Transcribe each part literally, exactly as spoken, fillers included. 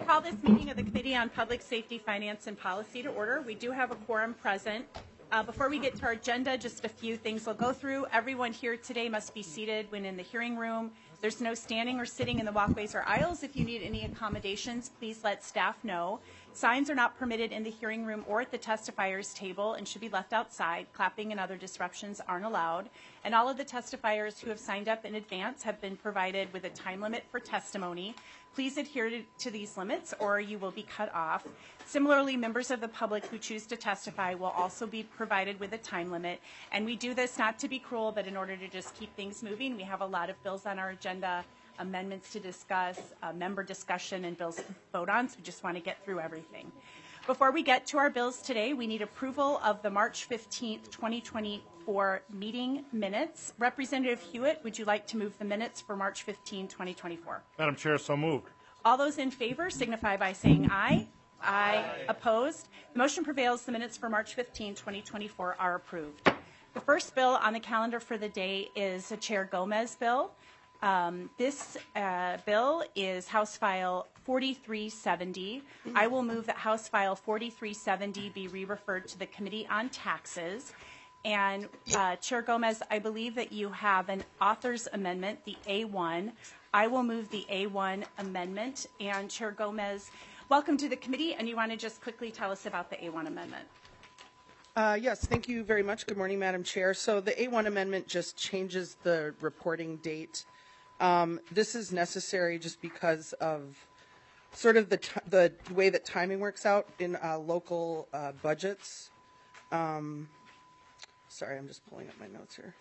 call this meeting of the Committee on Public Safety, Finance, and Policy to order. We do have a quorum present. Uh, before we get to our agenda, just a few things we'll go through. Everyone here today must be seated when in the hearing room. There's no standing or sitting in the walkways or aisles. If you need any accommodations, please let staff know. Signs are not permitted in the hearing room or at the testifiers table and should be left outside. Clapping and other disruptions aren't allowed. And all of the testifiers who have signed up in advance have been provided with a time limit for testimony. Please adhere to, to these limits or you will be cut off. Similarly, members of the public who choose to testify will also be provided with a time limit. And we do this not to be cruel, but in order to just keep things moving. We have a lot of bills on our agenda, amendments to discuss, uh, member discussion, and bills to vote on, so we just want to get through everything. Before we get to our bills today, we need approval of the March fifteenth, twenty twenty-four meeting minutes. Representative Hewitt, would you like to move the minutes for March fifteenth, twenty twenty-four? Madam Chair, so moved. All those in favor signify by saying aye. Aye. Aye. Opposed? The motion prevails. The minutes for March fifteenth, twenty twenty-four are approved. The first bill on the calendar for the day is the Chair Gomez bill. Um, this uh, bill is House File forty-three seventy. I will move that House File forty-three seventy be re-referred to the Committee on Taxes. And uh, Chair Gomez, I believe that you have an author's amendment, the A one. I will move the A one amendment. And Chair Gomez, welcome to the committee, and you want to just quickly tell us about the A one amendment. Uh, yes, thank you very much. Good morning, Madam Chair. So the A one amendment just changes the reporting date. Um, this is necessary just because of sort of the, t the way that timing works out in uh, local uh, budgets. Um, sorry, I'm just pulling up my notes here.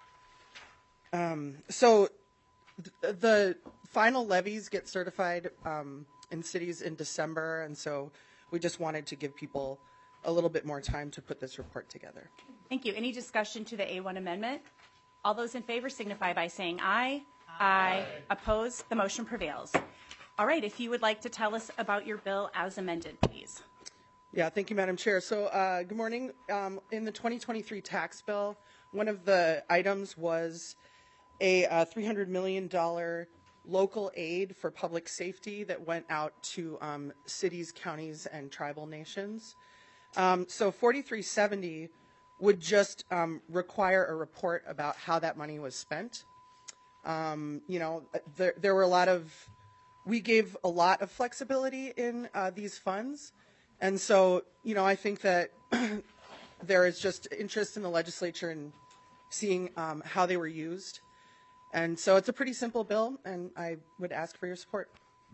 Um, so th the final levies get certified um, in cities in December, and so we just wanted to give people a little bit more time to put this report together. Thank you. Any discussion to the A one amendment? All those in favor signify by saying aye. Aye. Aye. Opposed? The motion prevails. All right. If you would like to tell us about your bill as amended, please. Yeah, thank you, Madam Chair. So uh, good morning. Um, in the twenty twenty-three tax bill, one of the items was a uh, three hundred million dollars local aid for public safety that went out to um, cities, counties, and tribal nations. Um, so forty-three seventy would just um, require a report about how that money was spent. Um, you know, there, there were a lot of, we gave a lot of flexibility in uh, these funds. And so, you know, I think that there is just interest in the legislature in seeing um, how they were used. And so it's a pretty simple bill, and I would ask for your support.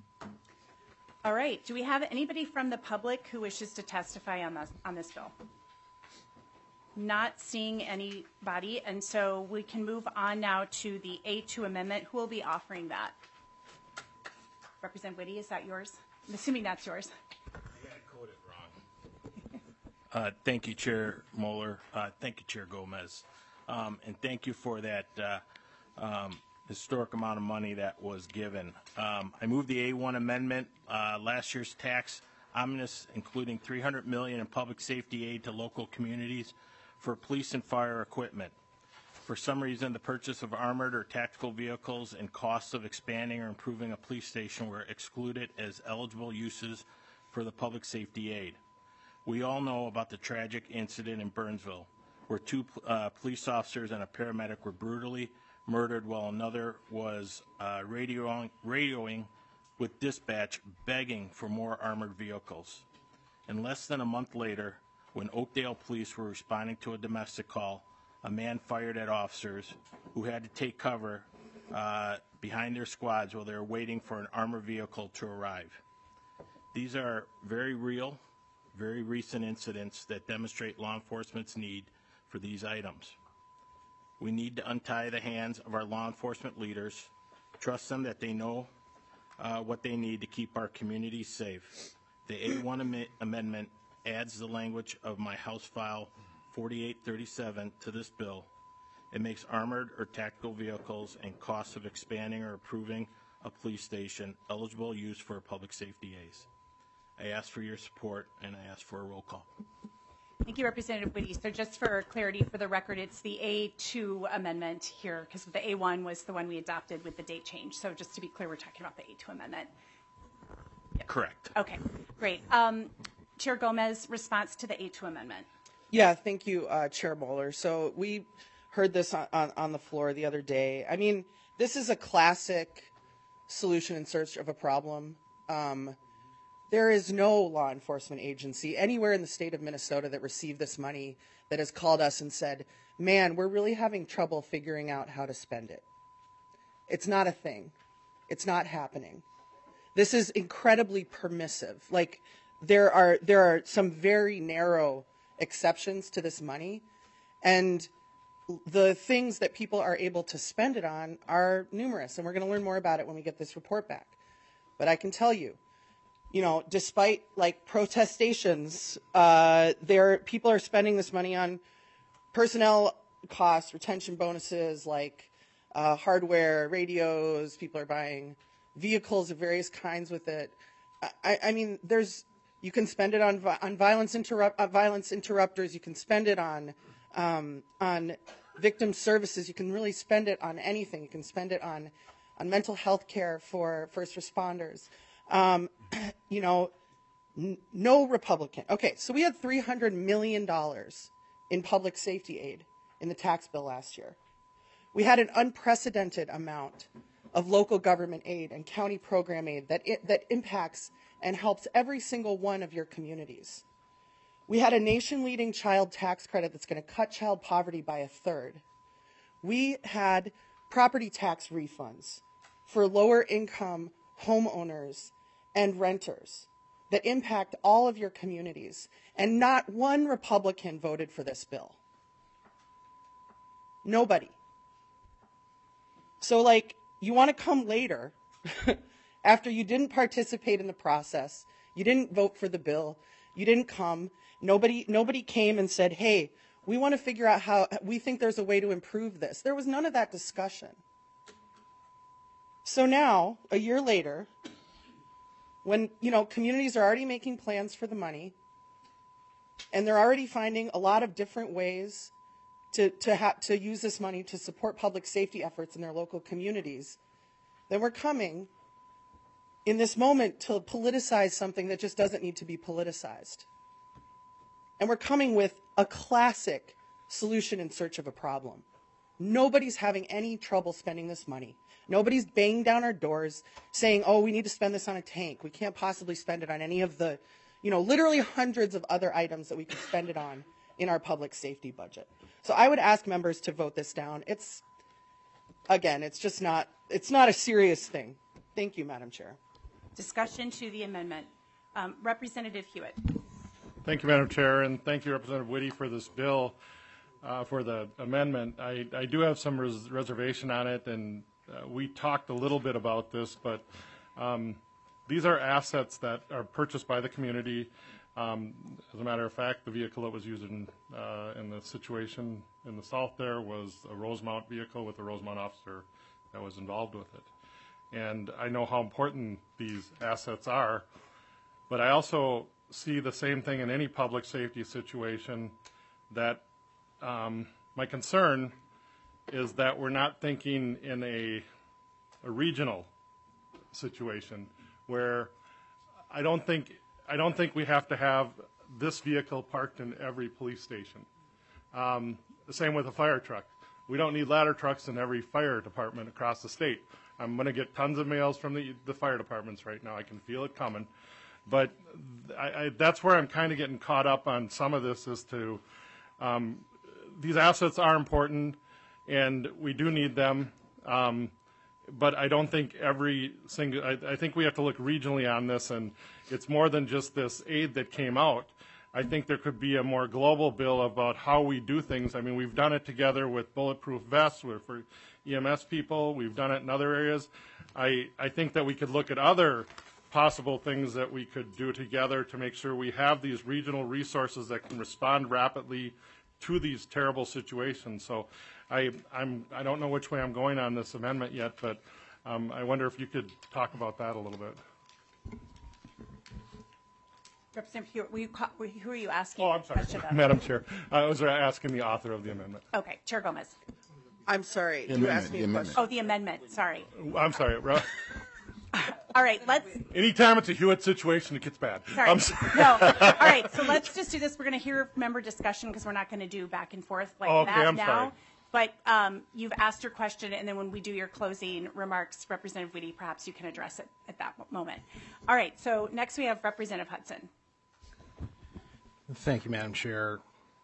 All right. Do we have anybody from the public who wishes to testify on this, on this bill? Not seeing anybody, and so we can move on now to the A two amendment. Who will be offering that? Representative Whitty, is that yours? I'm assuming that's yours. I got to code it wrong. uh, thank you, Chair Moeller. Uh, thank you, Chair Gomez. Um, and thank you for that uh, um, historic amount of money that was given. Um, I moved the A one amendment. Uh, last year's tax omnibus, including three hundred million dollars in public safety aid to local communities for police and fire equipment. For some reason, the purchase of armored or tactical vehicles and costs of expanding or improving a police station were excluded as eligible uses for the public safety aid. We all know about the tragic incident in Burnsville, where two uh, police officers and a paramedic were brutally murdered while another was uh, radioing, radioing with dispatch begging for more armored vehicles. And less than a month later, when Oakdale police were responding to a domestic call, a man fired at officers who had to take cover uh, behind their squads while they were waiting for an armored vehicle to arrive. These are very real, very recent incidents that demonstrate law enforcement's need for these items. We need to untie the hands of our law enforcement leaders, trust them that they know uh, what they need to keep our communities safe. The A one am amendment adds the language of my House File forty-eight thirty-seven to this bill. It makes armored or tactical vehicles and costs of expanding or improving a police station eligible use for public safety aids. I ask for your support, and I ask for a roll call. Thank you, Representative Whitty. So just for clarity for the record, it's the A two amendment here, because the A one was the one we adopted with the date change. So just to be clear, we're talking about the A two amendment. Correct. Okay, great. Um, Chair Gomez, response to the A two amendment. Yeah, thank you, uh, Chair Moeller. So we heard this on, on, on the floor the other day. I mean, this is a classic solution in search of a problem. Um, there is no law enforcement agency anywhere in the state of Minnesota that received this money that has called us and said, man, we're really having trouble figuring out how to spend it. It's not a thing. It's not happening. This is incredibly permissive. Like, there are there are some very narrow exceptions to this money, and the things that people are able to spend it on are numerous, and we're going to learn more about it when we get this report back. But I can tell you, you know, despite like protestations, uh, there people are spending this money on personnel costs, retention bonuses, like uh, hardware, radios. People are buying vehicles of various kinds with it. I, I mean, there's you can spend it on on violence interrupt uh, violence interrupters. You can spend it on um, on victim services. You can really spend it on anything. You can spend it on on mental health care for first responders. Um, you know, n- no Republican. Okay, so we had three hundred million dollars in public safety aid in the tax bill last year. We had an unprecedented amount of local government aid and county program aid that it, that impacts and helps every single one of your communities. We had a nation-leading child tax credit that's going to cut child poverty by a third. We had property tax refunds for lower-income homeowners and renters that impact all of your communities, and not one Republican voted for this bill. Nobody. So, like, you want to come later after you didn't participate in the process, you didn't vote for the bill, you didn't come, nobody nobody came and said, hey, we want to figure out how, we think there's a way to improve this. There was none of that discussion. So now, a year later, when, you know, communities are already making plans for the money, and they're already finding a lot of different ways to to, ha- to use this money to support public safety efforts in their local communities, then we're coming in this moment to politicize something that just doesn't need to be politicized. And we're coming with a classic solution in search of a problem. Nobody's having any trouble spending this money. Nobody's banging down our doors saying, oh, we need to spend this on a tank. We can't possibly spend it on any of the, you know, literally hundreds of other items that we could spend it on in our public safety budget. So I would ask members to vote this down. It's, again, it's just not, it's not a serious thing. Thank you, Madam Chair. Discussion to the amendment. Um, Representative Hewitt. Thank you, Madam Chair, and thank you, Representative Whitty, for this bill, uh, for the amendment. I, I do have some res- reservation on it, and uh, we talked a little bit about this, but um, these are assets that are purchased by the community. Um, as a matter of fact, the vehicle that was used in, uh, in the situation in the south there was a Rosemount vehicle with a Rosemount officer that was involved with it. And I know how important these assets are, but I also see the same thing in any public safety situation, that um, my concern is that we're not thinking in a, a regional situation where I don't think I don't think we have to have this vehicle parked in every police station. Um, the same with a fire truck. We don't need ladder trucks in every fire department across the state. I'm going to get tons of mails from the, the fire departments right now. I can feel it coming. But I, I, that's where I'm kind of getting caught up on some of this, as to um, these assets are important, and we do need them. Um, but I don't think every single, I, I think we have to look regionally on this, and it's more than just this aid that came out. I think there could be a more global bill about how we do things. I mean, we've done it together with bulletproof vests for E M S people. We've done it in other areas. I, I think that we could look at other possible things that we could do together to make sure we have these regional resources that can respond rapidly to these terrible situations. So I, I'm, I don't know which way I'm going on this amendment yet, but um, I wonder if you could talk about that a little bit. Representative Hewitt, were you, ca- were- who are you asking? Oh, I'm the sorry, question of? Madam Chair. I was asking the author of the amendment. Okay, Chair Gomez. I'm sorry. The You amendment, asked me the a amendment. question. Oh, the amendment, sorry. I'm sorry. Ro- All right, let's, Anytime it's a Hewitt situation, it gets bad. sorry. I'm sorry. No, all right, so let's just do this. We're going to hear member discussion because we're not going to do back and forth like Oh, okay, that I'm now. sorry. But um, you've asked your question, and then when we do your closing remarks, Representative Whitty, perhaps you can address it at that moment. All right, so next we have Representative Hudson. Thank you, Madam Chair.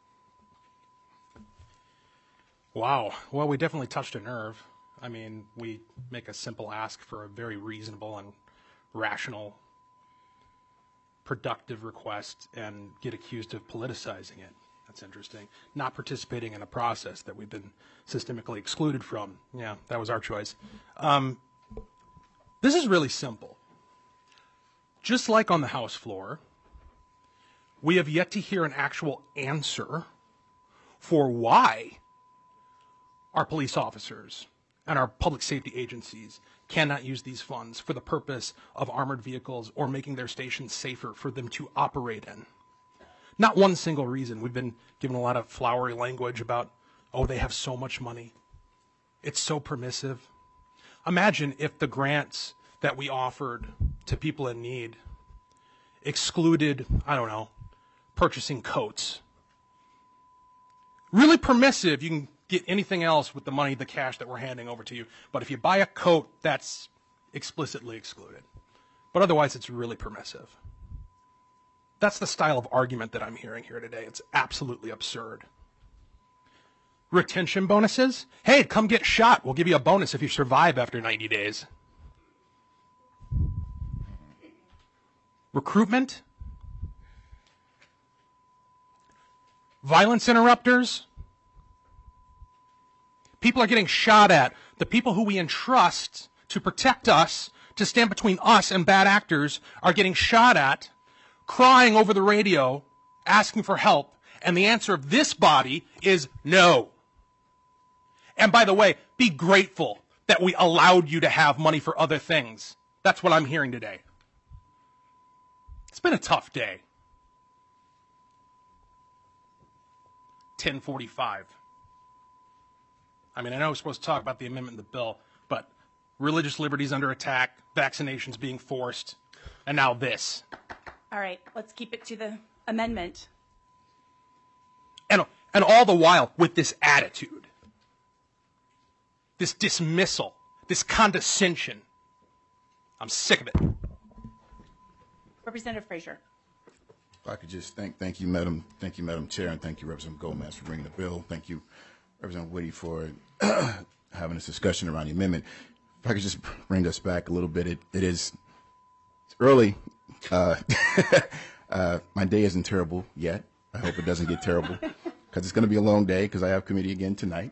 Wow. Well, we definitely touched a nerve. I mean, we make a simple ask for a very reasonable and rational, productive request and get accused of politicizing it. That's interesting. Not participating in a process that we've been systemically excluded from. Yeah, that was our choice. Um, this is really simple. Just like on the House floor, we have yet to hear an actual answer for why our police officers and our public safety agencies cannot use these funds for the purpose of armored vehicles or making their stations safer for them to operate in. Not one single reason. We've been given a lot of flowery language about, oh, they have so much money. It's so permissive. Imagine if the grants that we offered to people in need excluded, I don't know, purchasing coats. Really permissive. You can get anything else with the money, the cash that we're handing over to you. But if you buy a coat, that's explicitly excluded. But otherwise, it's really permissive. That's the style of argument that I'm hearing here today. It's absolutely absurd. Retention bonuses? Hey, come get shot. We'll give you a bonus if you survive after ninety days. Recruitment? Violence interrupters? People are getting shot at. The people who we entrust to protect us, to stand between us and bad actors, are getting shot at, crying over the radio, asking for help, and the answer of this body is no. And by the way, be grateful that we allowed you to have money for other things. That's what I'm hearing today. It's been a tough day. ten forty-five. I mean, I know we're supposed to talk about the amendment in the bill, but religious liberties under attack, vaccinations being forced, and now this. All right, let's keep it to the amendment. And, and all the while with this attitude, this dismissal, this condescension. I'm sick of it. Representative Frazier. If I could just thank, thank you, Madam, thank you, Madam Chair, and thank you, Representative Gomez, for bringing the bill. Thank you, Representative Whitty, for having this discussion around the amendment. If I could just bring us back a little bit, it, it is it's early. Uh, uh, my day isn't terrible yet. I hope it doesn't get terrible because it's going to be a long day because I have committee again tonight.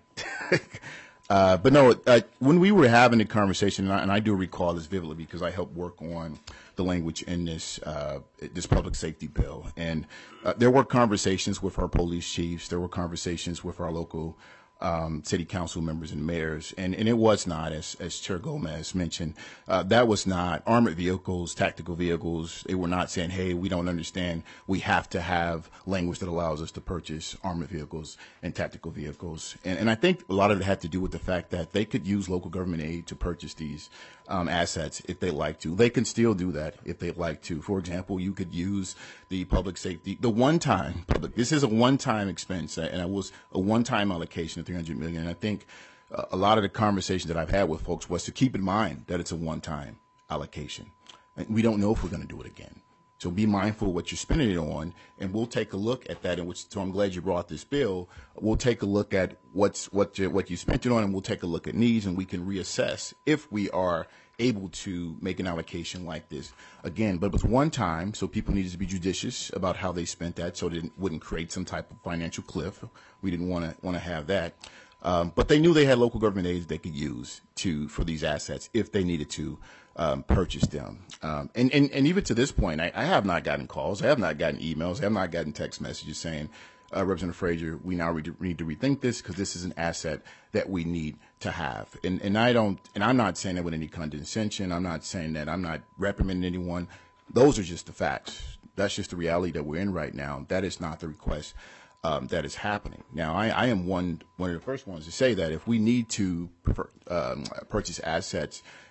uh, but no, uh, when we were having the conversation, and I, and I do recall this vividly because I helped work on the language in this uh, this public safety bill, and uh, there were conversations with our police chiefs. There were conversations with our local Um, city council members and mayors, and, and it was not, as, as Chair Gomez mentioned, uh, that was not armored vehicles, tactical vehicles. They were not saying, hey, we don't understand. We have to have language that allows us to purchase armored vehicles and tactical vehicles. And, and I think a lot of it had to do with the fact that they could use local government aid to purchase these um, assets if they like to. They can still do that if they like to. For example, you could use the public safety, the one-time public, this is a one-time expense, and it was a one-time allocation of three hundred million dollars. And I think uh, a lot of the conversation that I've had with folks was to keep in mind that it's a one-time allocation. And we don't know if we're going to do it again. So be mindful of what you're spending it on, and we'll take a look at that. And which, so I'm glad you brought this bill. We'll take a look at what's what you, what you spent it on, and we'll take a look at needs, and we can reassess if we are able to make an allocation like this again. But it was one time, so people needed to be judicious about how they spent that, so it wouldn't create some type of financial cliff. We didn't want to want to have that. Um, but they knew they had local government aids they could use to for these assets if they needed to um, purchase them. Um, and, and, and even to this point, I, I have not gotten calls. I have not gotten emails. I have not gotten text messages saying, uh, Representative Frazier, we now need to, need to rethink this because this is an asset that we need to have. And, and I don't, and I'm not saying that with any condescension. I'm not saying that. I'm not reprimanding anyone. Those are just the facts. That's just the reality that we're in right now. That is not the request Um, that is happening. Now, I, I am one one of the first ones to say that if we need to prefer, um, purchase assets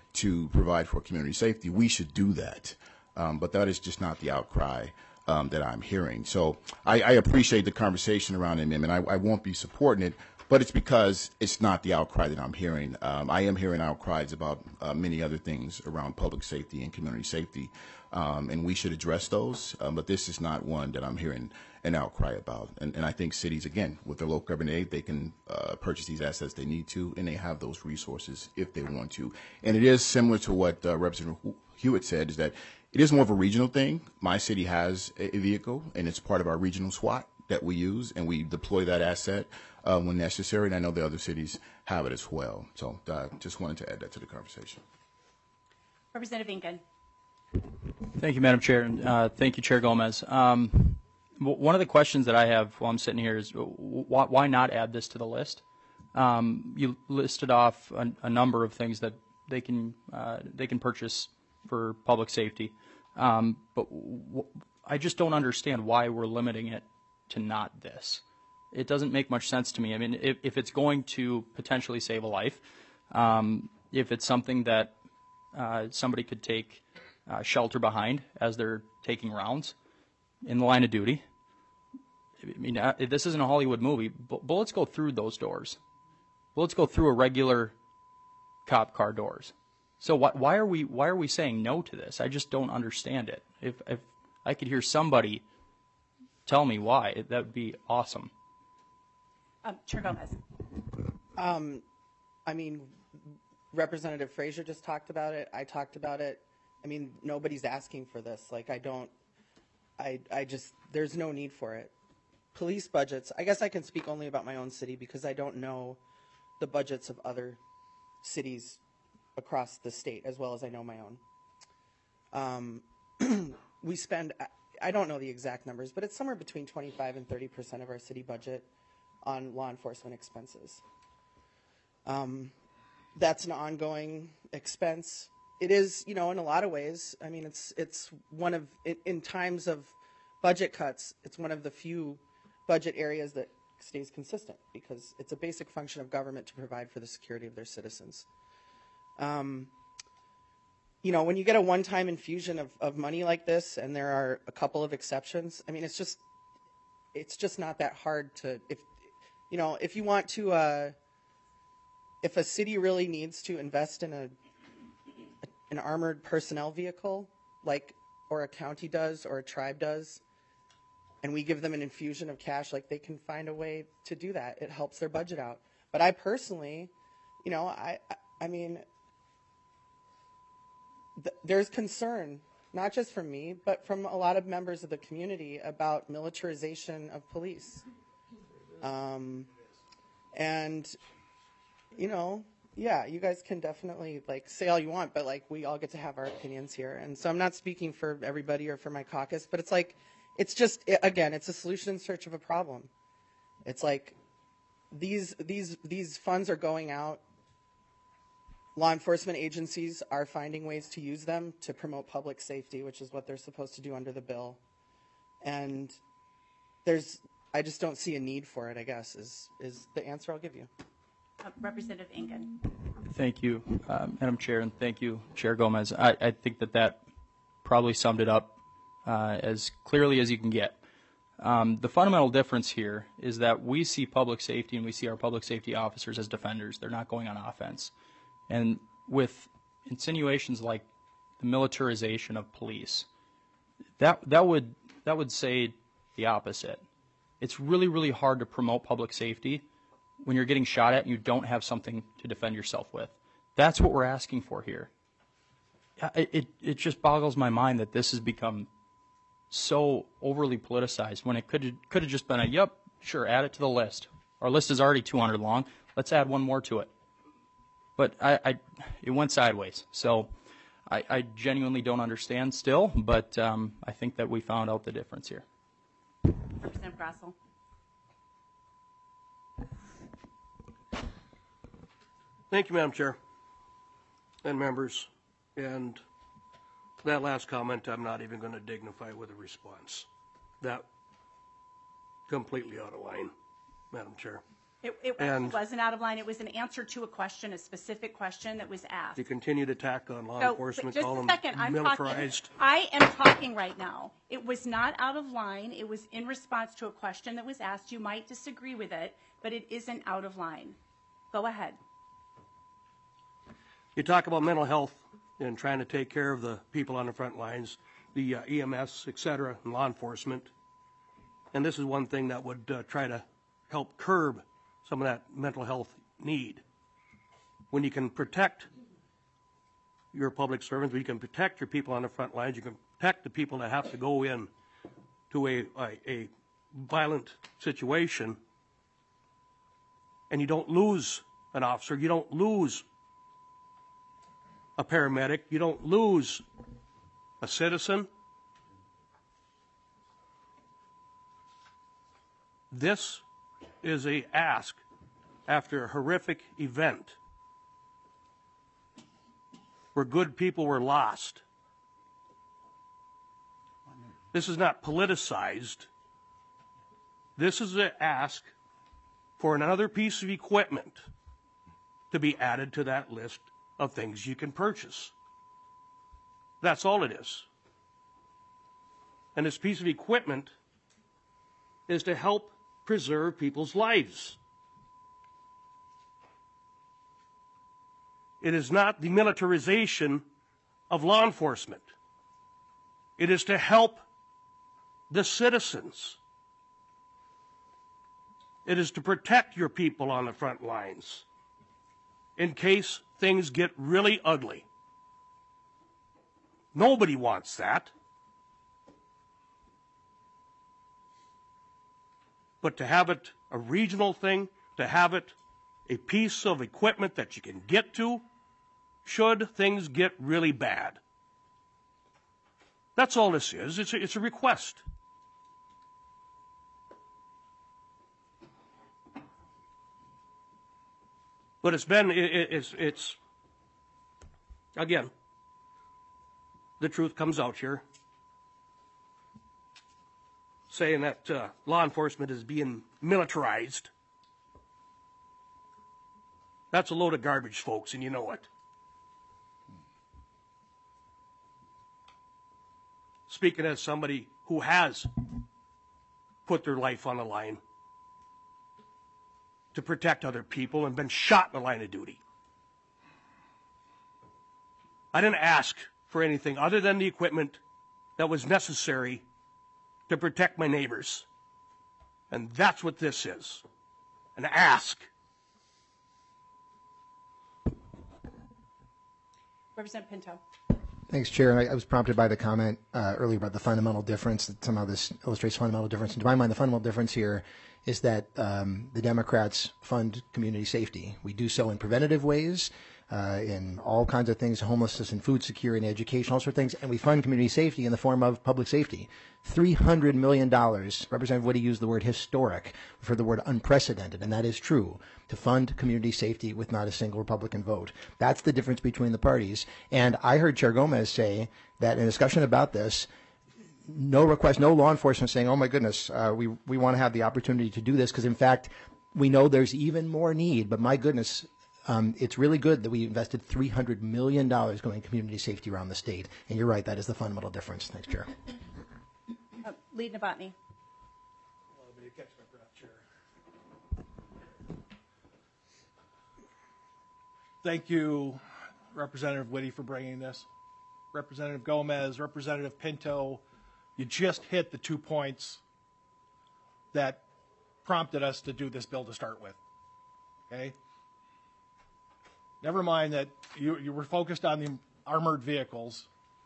to provide for community safety, we should do that. Um, but that is just not the outcry um, that I'm hearing. So I, I appreciate the conversation around the amendment. I, I won't be supporting it, but it's because it's not the outcry that I'm hearing. Um, I am hearing outcries about uh, many other things around public safety and community safety, um, and we should address those. Um, but this is not one that I'm hearing an outcry about. And, and I think cities, again, with their local government aid, they can uh, purchase these assets they need to, and they have those resources if they want to. And it is similar to what uh, Representative Hewitt said, is that it is more of a regional thing. My city has a, a vehicle, and it's part of our regional SWAT that we use, and we deploy that asset uh, when necessary. And I know the other cities have it as well. So I uh, just wanted to add that to the conversation. Representative Incan. Thank you, Madam Chair, and uh, thank you, Chair Gomez. Um, w- one of the questions that I have while I'm sitting here is w- why, why not add this to the list? Um, you listed off a, a number of things that they can uh, they can purchase for public safety, um, but w- I just don't understand why we're limiting it to not this. It doesn't make much sense to me. I mean, if, if it's going to potentially save a life, um, if it's something that uh, somebody could take uh, shelter behind as they're taking rounds in the line of duty, I mean, uh, this isn't a Hollywood movie. Bu- bullets go through those doors. Bullets go through a regular cop car doors. So why, why are we why are we saying no to this? I just don't understand it. If if I could hear somebody tell me why, that would be awesome. Um, Chair Gomez. Um, I mean, Representative Frazier just talked about it. I talked about it. I mean, nobody's asking for this. Like, I don't, I, I just, there's no need for it. Police budgets, I guess I can speak only about my own city because I don't know the budgets of other cities across the state as well as I know my own. Um, we spend, I don't know the exact numbers, but it's somewhere between twenty-five and thirty percent of our city budget on law enforcement expenses. Um, that's an ongoing expense. It is, you know, in a lot of ways. I mean, it's it's one of in, in times of budget cuts, it's one of the few budget areas that stays consistent because it's a basic function of government to provide for the security of their citizens. Um, you know, when you get a one-time infusion of, of money like this, and there are a couple of exceptions, I mean, it's just it's just not that hard to if you know if you want to uh, if a city really needs to invest in a an armored personnel vehicle, like or a county does or a tribe does, and we give them an infusion of cash, like they can find a way to do that. It helps their budget out. But I personally, you know, I I mean, th- there's concern, not just from me, but from a lot of members of the community about militarization of police. Um, and, you know, yeah, you guys can definitely like say all you want, but like we all get to have our opinions here. And so I'm not speaking for everybody or for my caucus, but it's like, it's just, it, again, it's a solution in search of a problem. It's like these these these funds are going out. Law enforcement agencies are finding ways to use them to promote public safety, which is what they're supposed to do under the bill. And there's, I just don't see a need for it, I guess, is is the answer I'll give you. Uh, Representative Incan. Thank you, uh, Madam Chair, and thank you, Chair Gomez. I, I think that that probably summed it up uh, as clearly as you can get. Um, the fundamental difference here is that we see public safety and we see our public safety officers as defenders. They're not going on offense. And with insinuations like the militarization of police, that that would that would say the opposite. It's really, really hard to promote public safety when you're getting shot at and you don't have something to defend yourself with. That's what we're asking for here. It, it, it just boggles my mind that this has become so overly politicized when it could could have just been a, yep, sure, add it to the list. Our list is already two hundred long. Let's add one more to it. But I, I it went sideways. So I, I genuinely don't understand still, but um, I think that we found out the difference here. Representative Grassel. Thank you, Madam Chair and members. And that last comment, I'm not even going to dignify with a response. That completely out of line, Madam Chair. It, it And- wasn't out of line. It was an answer to a question, a specific question that was asked. You continue to attack on law So, enforcement, just call a them second, I'm talking. militarized. I am talking right now. It was not out of line. It was in response to a question that was asked. You might disagree with it, but it isn't out of line. Go ahead. You talk about mental health and trying to take care of the people on the front lines, the uh, E M S, et cetera, and law enforcement. And this is one thing that would uh, try to help curb some of that mental health need. When you can protect your public servants, when you can protect your people on the front lines, you can protect the people that have to go in to a, a, a violent situation, and you don't lose an officer, you don't lose a paramedic, you don't lose a citizen. This is a ask after a horrific event where good people were lost. This is not politicized. This is an ask for another piece of equipment to be added to that list of things you can purchase. That's all it is. And this piece of equipment is to help preserve people's lives. It is not the militarization of law enforcement. It is to help the citizens. It is to protect your people on the front lines in case things get really ugly. Nobody wants that. But to have it a regional thing, to have it a piece of equipment that you can get to, should things get really bad. That's all this is. It's a, it's a request. But it's been, it, it's, it's, again, the truth comes out here, saying that uh, law enforcement is being militarized. That's a load of garbage, folks, and you know it. Speaking as somebody who has put their life on the line to protect other people and been shot in the line of duty. I didn't ask for anything other than the equipment that was necessary to protect my neighbors. And that's what this is, an ask. Representative Pinto. Thanks, Chair. I, I was prompted by the comment uh, earlier about the fundamental difference, that somehow this illustrates fundamental difference. And to my mind, the fundamental difference here is that um, the Democrats fund community safety. We do so in preventative ways, uh, in all kinds of things, homelessness and food security and education, all sorts of things, and we fund community safety in the form of public safety. three hundred million dollars, Representative Witte used the word historic for the word unprecedented, and that is true, to fund community safety with not a single Republican vote. That's the difference between the parties. And I heard Chair Gomez say that in a discussion about this, no request, no law enforcement saying, oh my goodness, uh, we, we want to have the opportunity to do this, because in fact, we know there's even more need, but my goodness, um, it's really good that we invested three hundred million dollars going community safety around the state. And you're right, that is the fundamental difference. Thanks, Chair. Uh, Lead Novotny. Thank you, Representative Witte, for bringing this. Representative Gomez, Representative Pinto, you just hit the two points that prompted us to do this bill to start with. Okay? Never mind that you, you were focused on the armored vehicles.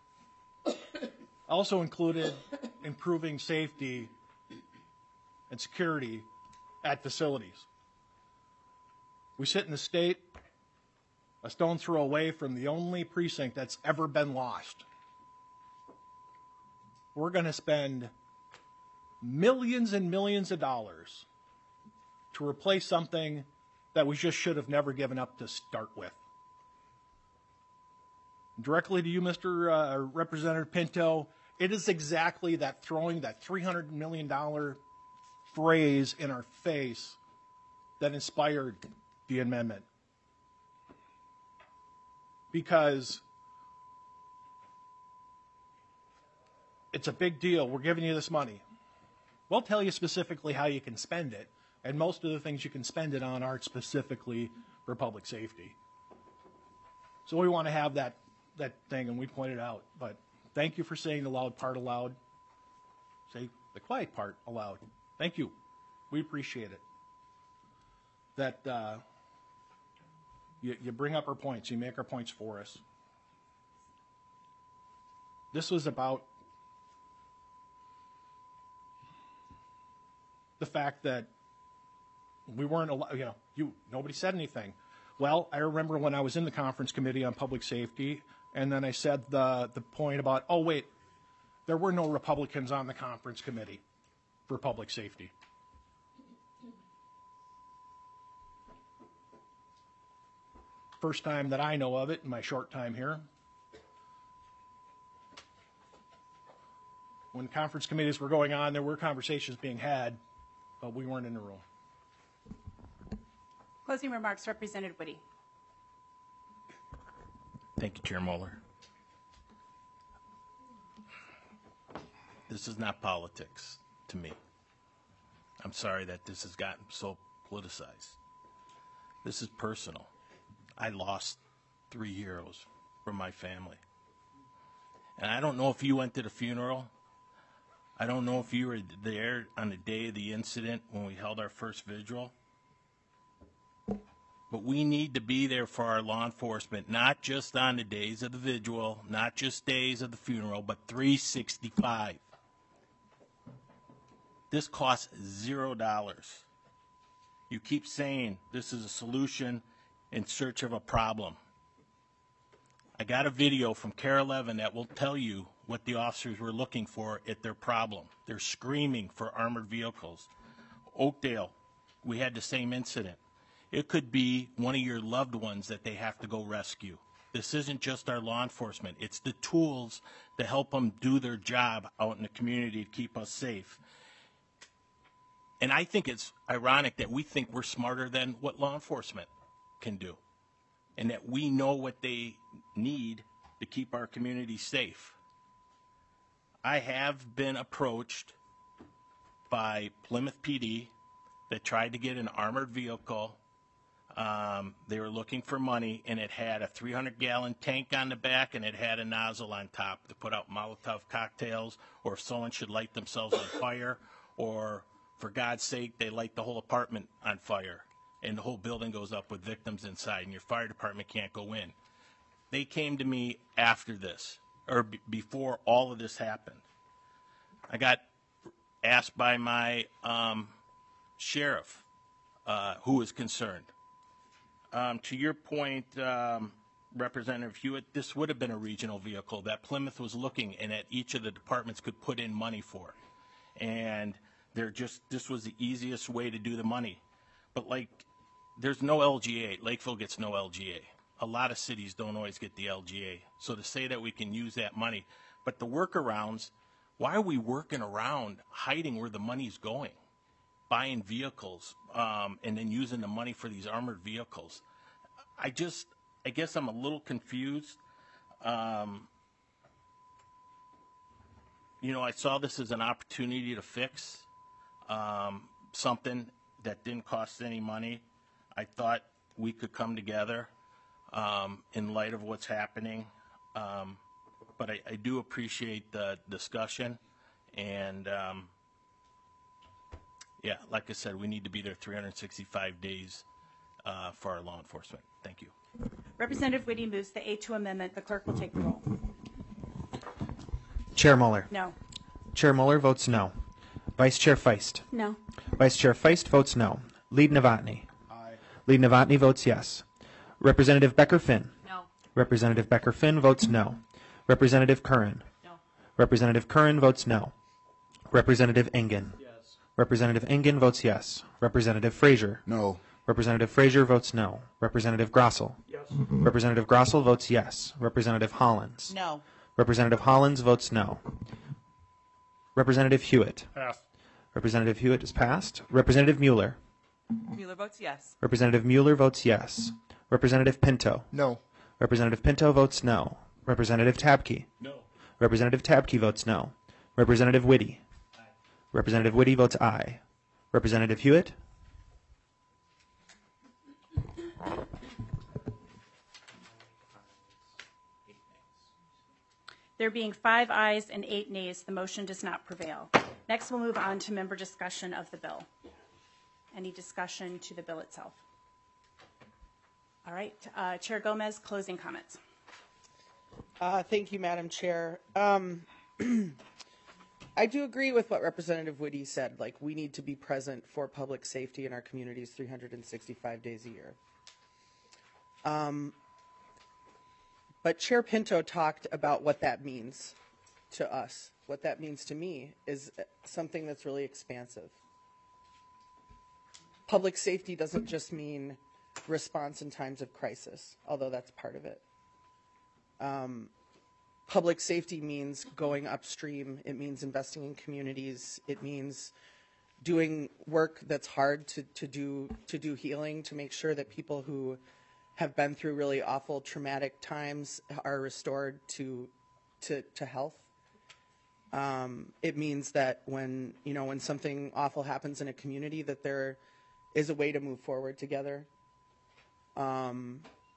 Also included improving safety and security at facilities. We sit in the state a stone's throw away from the only precinct that's ever been lost. We're going to spend millions and millions of dollars to replace something that we just should have never given up to start with. Directly to you, Mister Uh, Representative Pinto, it is exactly that throwing that three hundred million dollars phrase in our face that inspired the amendment. Because it's a big deal. We're giving you this money. We'll tell you specifically how you can spend it, and most of the things you can spend it on aren't specifically for public safety. So we want to have that, that thing, and we point it out. But thank you for saying the loud part aloud. Say the quiet part aloud. Thank you. We appreciate it. That uh, you, you bring up our points. You make our points for us. This was about the fact that we weren't allowed, you know, you, nobody said anything. Well, I remember when I was in the conference committee on public safety, and then I said the, the point about, oh, wait, there were no Republicans on the conference committee for public safety. First time that I know of it in my short time here. When conference committees were going on, there were conversations being had, but we weren't in the room. Closing remarks, Representative Whitty. Thank you, Chair Mueller. This is not politics to me. I'm sorry that this has gotten so politicized. This is personal. I lost three heroes from my family. And I don't know if you went to the funeral. I don't know if you were there on the day of the incident when we held our first vigil. But we need to be there for our law enforcement, not just on the days of the vigil, not just days of the funeral, but three sixty-five. This costs zero dollars. You keep saying this is a solution in search of a problem. I got a video from Care eleven that will tell you what the officers were looking for at their problem. They're screaming for armored vehicles. Oakdale, we had the same incident. It could be one of your loved ones that they have to go rescue. This isn't just our law enforcement. It's the tools to help them do their job out in the community to keep us safe. And I think it's ironic that we think we're smarter than what law enforcement can do, and that we know what they need to keep our community safe. I have been approached by Plymouth P D that tried to get an armored vehicle. Um, they were looking for money, and it had a three hundred gallon tank on the back, and it had a nozzle on top to put out Molotov cocktails, or if someone should light themselves on fire, or for God's sake, they light the whole apartment on fire, and the whole building goes up with victims inside, and your fire department can't go in. They came to me after this, or b- before all of this happened. I got asked by my um, sheriff, uh, who was concerned. Um, to your point, um, Representative Hewitt, this would have been a regional vehicle that Plymouth was looking and that each of the departments could put in money for. And they're just, this was the easiest way to do the money. But like, there's no L G A. Lakeville gets no L G A. A lot of cities don't always get the L G A. So to say that we can use that money, but the workarounds, why are we working around hiding where the money's going? Buying vehicles um, and then using the money for these armored vehicles. I just, I guess I'm a little confused. Um, you know, I saw this as an opportunity to fix um, something that didn't cost any money. I thought we could come together um, in light of what's happening. Um, but I, I do appreciate the discussion, and um, yeah, like I said, we need to be there three hundred sixty-five days uh, for our law enforcement. Thank you. Representative Whitty moves the A two amendment. The clerk will take the roll. Chair Mueller. No. Chair Mueller votes no. Vice Chair Feist. No. Vice Chair Feist votes no. Lead Novotny. Aye. Lead Novotny votes yes. Representative Becker-Finn. No. Representative Becker-Finn votes no. Representative Curran. No. Representative Curran votes no. Representative Engen. Yes. Representative Engen votes yes. Representative Frazier. No. Representative Frazier votes no. Representative Grossel. Yes. Representative Grossel votes yes. Representative Hollins. No. Representative Hollins votes no. Representative Hewitt. Pass. Representative Hewitt is passed. Representative Mueller. Mueller votes yes. Representative Mueller votes yes. Representative Pinto. No. Representative Pinto votes no. Representative Tabke. No. Representative Tabke votes no. Representative Whitty. Aye. Representative Whitty votes aye. Representative Hewitt. There being five ayes and eight nays, the motion does not prevail. Next, we'll move on to member discussion of the bill. Any discussion to the bill itself? All right, uh, Chair Gomez, closing comments. Uh, thank you, Madam Chair. Um, I do agree with what Representative Whitty said. Like, we need to be present for public safety in our communities three hundred sixty-five days a year. Um, but Chair Pinto talked about what that means to us. What that means to me is something that's really expansive. Public safety doesn't just mean response in times of crisis, although that's part of it. Um, public safety means going upstream. It means investing in communities. It means doing work that's hard to, to do to do healing, to make sure that people who have been through really awful traumatic times are restored to to, to health. Um, it means that when you know when something awful happens in a community, that there is a way to move forward together. Um,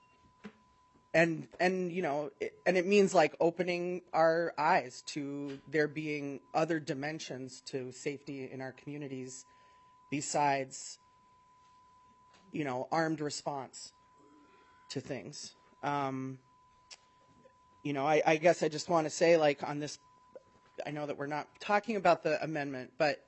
and and you know, it, and it means like opening our eyes to there being other dimensions to safety in our communities besides, you know, armed response to things. Um, you know, I, I guess I just want to say, like, on this, I know that we're not talking about the amendment, but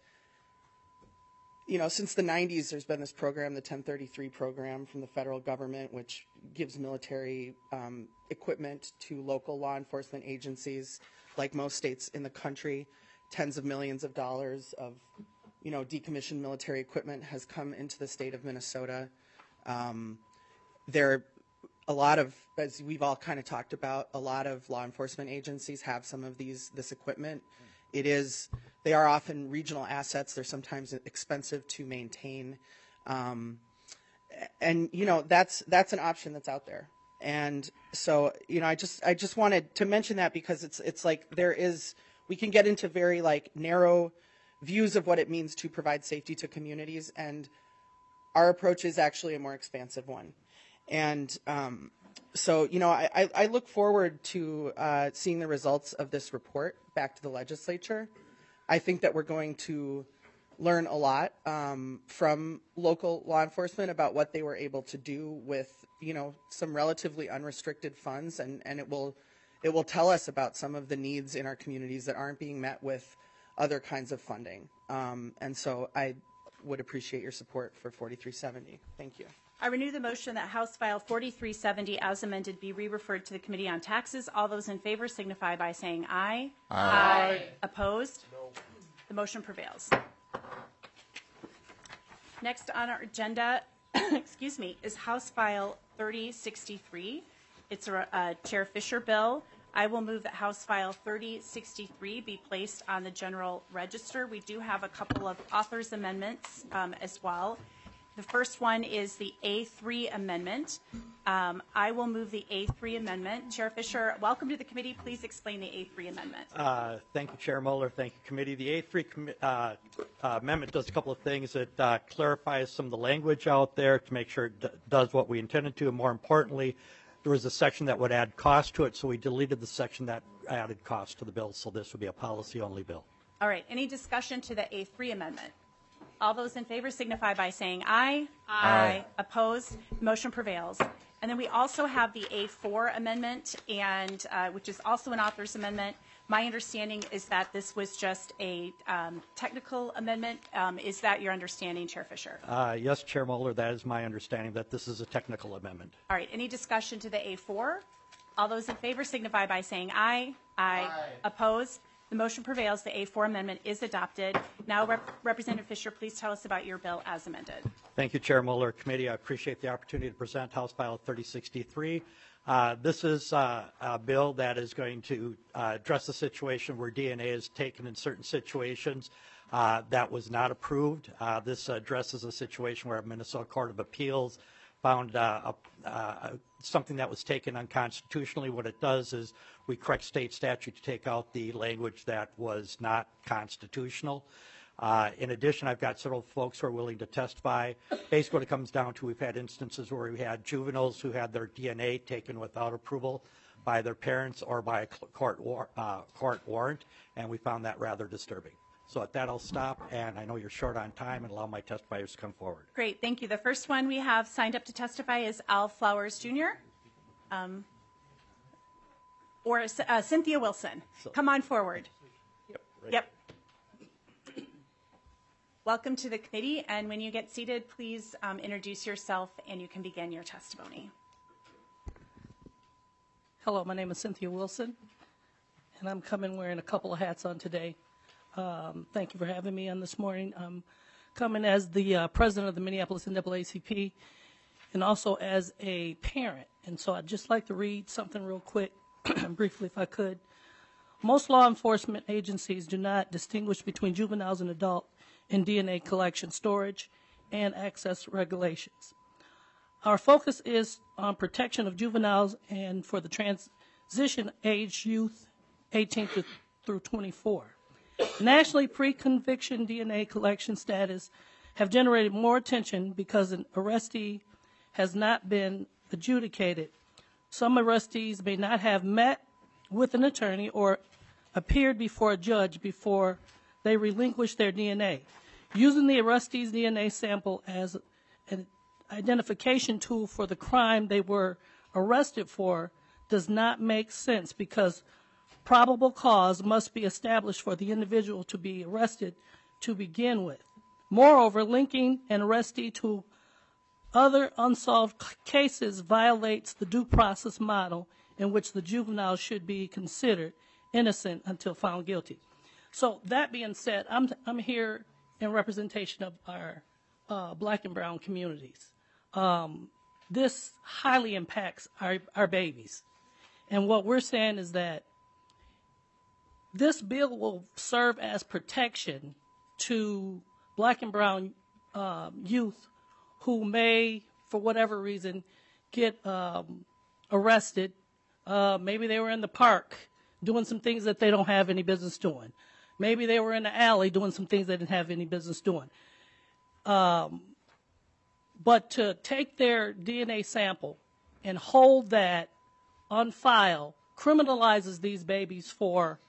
you know, since the nineties, there's been this program, the ten thirty-three program from the federal government, which gives military um, equipment to local law enforcement agencies, like most states in the country. Tens of millions of dollars of, you know, decommissioned military equipment has come into the state of Minnesota. Um, there, a lot of, as we've all kind of talked about, a lot of law enforcement agencies have some of these this equipment. It is, they are often regional assets. They're sometimes expensive to maintain. Um, and, you know, that's, that's an option that's out there. And so, you know, I just, I just wanted to mention that because it's, it's like there is, we can get into very like narrow views of what it means to provide safety to communities. And our approach is actually a more expansive one. And, um, So, you know, I, I look forward to uh, seeing the results of this report back to the legislature. I think that we're going to learn a lot um, from local law enforcement about what they were able to do with, you know, some relatively unrestricted funds, and, and it will it will tell us about some of the needs in our communities that aren't being met with other kinds of funding. Um, and so I would appreciate your support for forty-three seventy. Thank you. I renew the motion that House File forty-three seventy as amended be re-referred to the Committee on Taxes. All those in favor signify by saying aye. Aye. Aye. Opposed? No. The motion prevails. Next on our agenda, excuse me, is House File thirty sixty-three. It's a uh, Chair Fisher bill. I will move that House File thirty sixty-three be placed on the General Register. We do have a couple of authors' amendments um, as well. The first one is the A three amendment. Um, I will move the A three amendment. Chair Fisher, welcome to the committee. Please explain the A three amendment. Uh, thank you, Chair Mueller. Thank you, committee. The A three com- uh, uh, amendment does a couple of things. It uh, clarifies some of the language out there to make sure it d- does what we intended to. And more importantly, there was a section that would add cost to it, so we deleted the section that added cost to the bill. So this would be a policy-only bill. All right. Any discussion to the A three amendment? All those in favor signify by saying aye. Aye. Aye. Opposed? Motion prevails. And then we also have the A four amendment, and uh, which is also an author's amendment. My understanding is that this was just a um, technical amendment. Um, is that your understanding, Chair Fisher? Uh, yes, Chair Mueller, that is my understanding, that this is a technical amendment. All right. Any discussion to the A four? All those in favor signify by saying aye. Aye. Aye. Opposed? The motion prevails. The A four amendment is adopted. Now, Rep- Representative Fisher, please tell us about your bill as amended. Thank you, Chair Mueller. Committee, I appreciate the opportunity to present House File thirty sixty-three. Uh, this is uh, a bill that is going to uh, address the situation where D N A is taken in certain situations. Uh, that was not approved. Uh, this addresses a situation where a Minnesota Court of Appeals found uh, a, uh, something that was taken unconstitutionally. What it does is we correct state statute to take out the language that was not constitutional. Uh, in addition, I've got several folks who are willing to testify. Basically, what it comes down to, we've had instances where we had juveniles who had their D N A taken without approval by their parents or by a court, war, uh, court warrant, and we found that rather disturbing. So at that, I'll stop, and I know you're short on time, and allow my testifiers to come forward. Great, thank you. The first one we have signed up to testify is Al Flowers, Junior Um, or uh, Cynthia Wilson. Come on forward. Yep. Right. Yep. Welcome to the committee, and when you get seated, please um, introduce yourself, and you can begin your testimony. Hello, my name is Cynthia Wilson, and I'm coming wearing a couple of hats on today. Um, thank you for having me on this morning. I'm coming as the uh, president of the Minneapolis N double A C P and also as a parent. And so I'd just like to read something real quick, briefly if I could. Most law enforcement agencies do not distinguish between juveniles and adults in D N A collection, storage, and access regulations. Our focus is on protection of juveniles and for the transition age youth eighteen through twenty-four. Nationally, pre-conviction D N A collection status have generated more attention because an arrestee has not been adjudicated. Some arrestees may not have met with an attorney or appeared before a judge before they relinquish their D N A. Using the arrestee's D N A sample as an identification tool for the crime they were arrested for does not make sense because probable cause must be established for the individual to be arrested to begin with. Moreover, linking an arrestee to other unsolved cases violates the due process model in which the juvenile should be considered innocent until found guilty. So that being said, I'm, I'm here in representation of our uh, black and brown communities. Um, this highly impacts our, our babies. And what we're saying is that this bill will serve as protection to black and brown uh, youth who may, for whatever reason, get um, arrested. Uh, maybe they were in the park doing some things that they don't have any business doing. Maybe they were in the alley doing some things they didn't have any business doing. Um, but to take their D N A sample and hold that on file criminalizes these babies for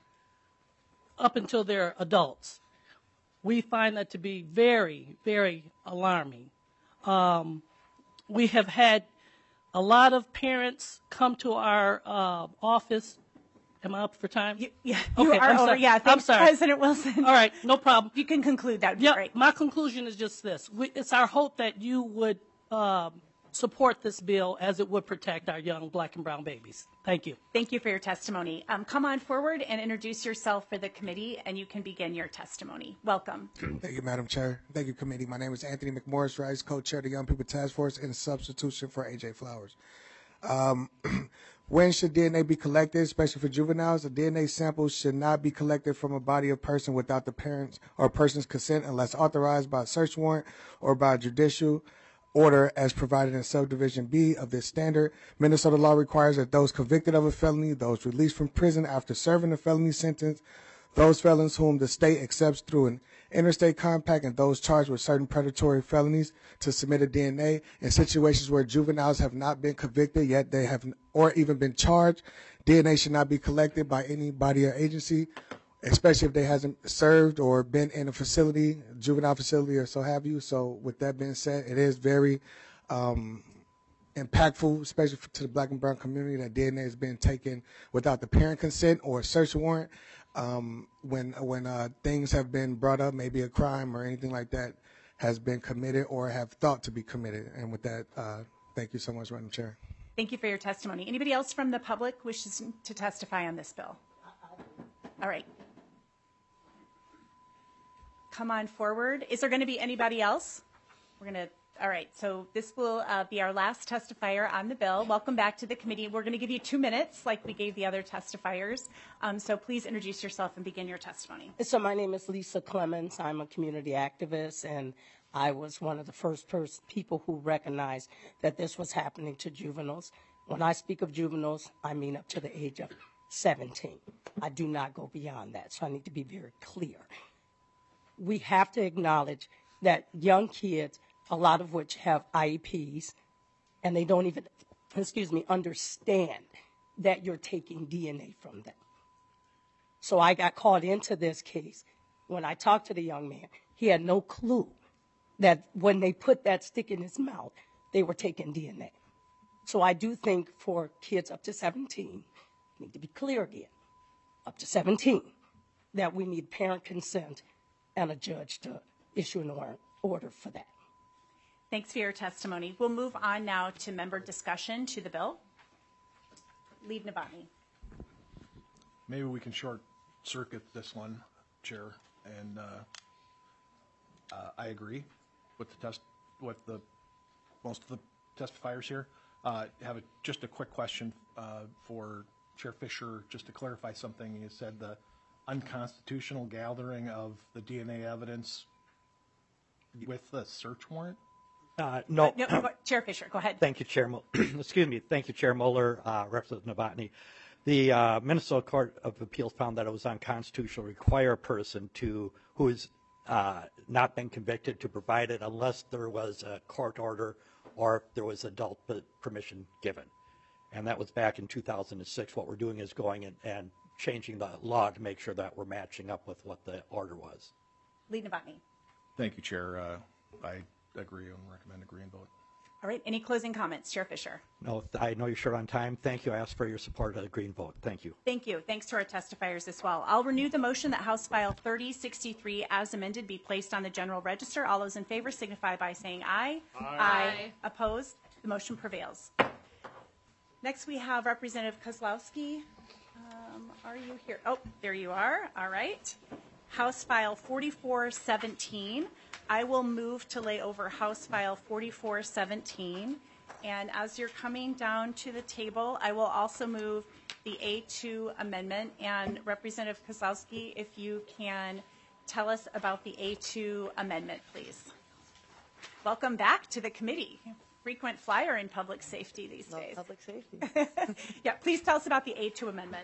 up until they're adults. We find that to be very, very alarming. Um, we have had a lot of parents come to our uh, office. Am I up for time? You, yeah, okay, you are I'm over. sorry. Yeah, thanks, I'm sorry. President Wilson. All right, no problem. You can conclude. That would be yeah, great. My conclusion is just this. We, it's our hope that you would um, support this bill as it would protect our young black and brown babies. Thank you. Thank you for your testimony. Um, come on forward and introduce yourself for the committee, and you can begin your testimony. Welcome. Thank you, Madam Chair. Thank you, committee. My name is Anthony McMorris Rice, co-chair of the Young People Task Force in substitution for A J Flowers. Um, when should D N A be collected, especially for juveniles? A D N A sample should not be collected from a body of person without the parents or person's consent unless authorized by a search warrant or by a judicial order as provided in subdivision B of this standard. Minnesota law requires that those convicted of a felony, those released from prison after serving a felony sentence, those felons whom the state accepts through an interstate compact, and those charged with certain predatory felonies to submit a D N A. In situations where juveniles have not been convicted yet they have or even been charged, D N A should not be collected by any body or agency, especially if they hasn't served or been in a facility, juvenile facility or so have you. So with that being said, it is very um, impactful, especially to the black and brown community, that D N A is being taken without the parent consent or a search warrant. Um, when when uh, things have been brought up, maybe a crime or anything like that has been committed or have thought to be committed. And with that, uh, thank you so much, Madam Chair. Thank you for your testimony. Anybody else from the public wishes to testify on this bill? All right. Come on forward. Is there going to be anybody else? We're going to All right, so this will uh, be our last testifier on the bill. Welcome back to the committee. We're going to give you two minutes like we gave the other testifiers. Um, so please introduce yourself and begin your testimony. So my name is Lisa Clemens. I'm a community activist, and I was one of the first pers- people who recognized that this was happening to juveniles. When I speak of juveniles, I mean up to the age of seventeen. I do not go beyond that, so I need to be very clear. We have to acknowledge that young kids, a lot of which have I E Ps, and they don't even, excuse me, understand that you're taking D N A from them. So I got caught into this case. When I talked to the young man, he had no clue that when they put that stick in his mouth, they were taking D N A. So I do think for kids up to seventeen, need to be clear again, up to seventeen, that we need parent consent and a judge to issue an or- order for that. Thanks for your testimony. We'll move on now to member discussion to the bill. Lead Novotny. Maybe we can short circuit this one, Chair, and uh, uh, I agree with the test, with the most of the testifiers here. Uh, have a, just a quick question uh, for Chair Fisher, just to clarify something. You said the unconstitutional gathering of the D N A evidence with the search warrant? Uh, no. Uh, no go, Chair Fisher, go ahead. Thank you, Chair. Mo- Excuse me. Thank you, Chair Moeller, uh, Representative Novotny. The uh, Minnesota Court of Appeals found that it was unconstitutional to require a person to who has uh, not been convicted to provide it unless there was a court order or if there was adult permission given. And that was back in two thousand six. What we're doing is going and, and changing the law to make sure that we're matching up with what the order was. Lead Novotny. Thank you, Chair. Uh, I agree and recommend a green vote. All right, any closing comments? Chair Fisher. No, I know you're short on time. Thank you. I ask for your support of the green vote. Thank you. Thank you. Thanks to our testifiers as well. I'll renew the motion that House File thirty sixty-three as amended be placed on the general register. All those in favor signify by saying aye. Aye. Aye. Opposed? The motion prevails. Next we have Representative Kozlowski. Um, are you here? Oh, there you are. All right. House File forty-four seventeen. I will move to lay over House File forty-four seventeen. And as you're coming down to the table, I will also move the A two amendment. And Representative Kozlowski, if you can tell us about the A two amendment, please. Welcome back to the committee. Frequent flyer in public safety these Love days. public safety. Yeah, please tell us about the A two amendment.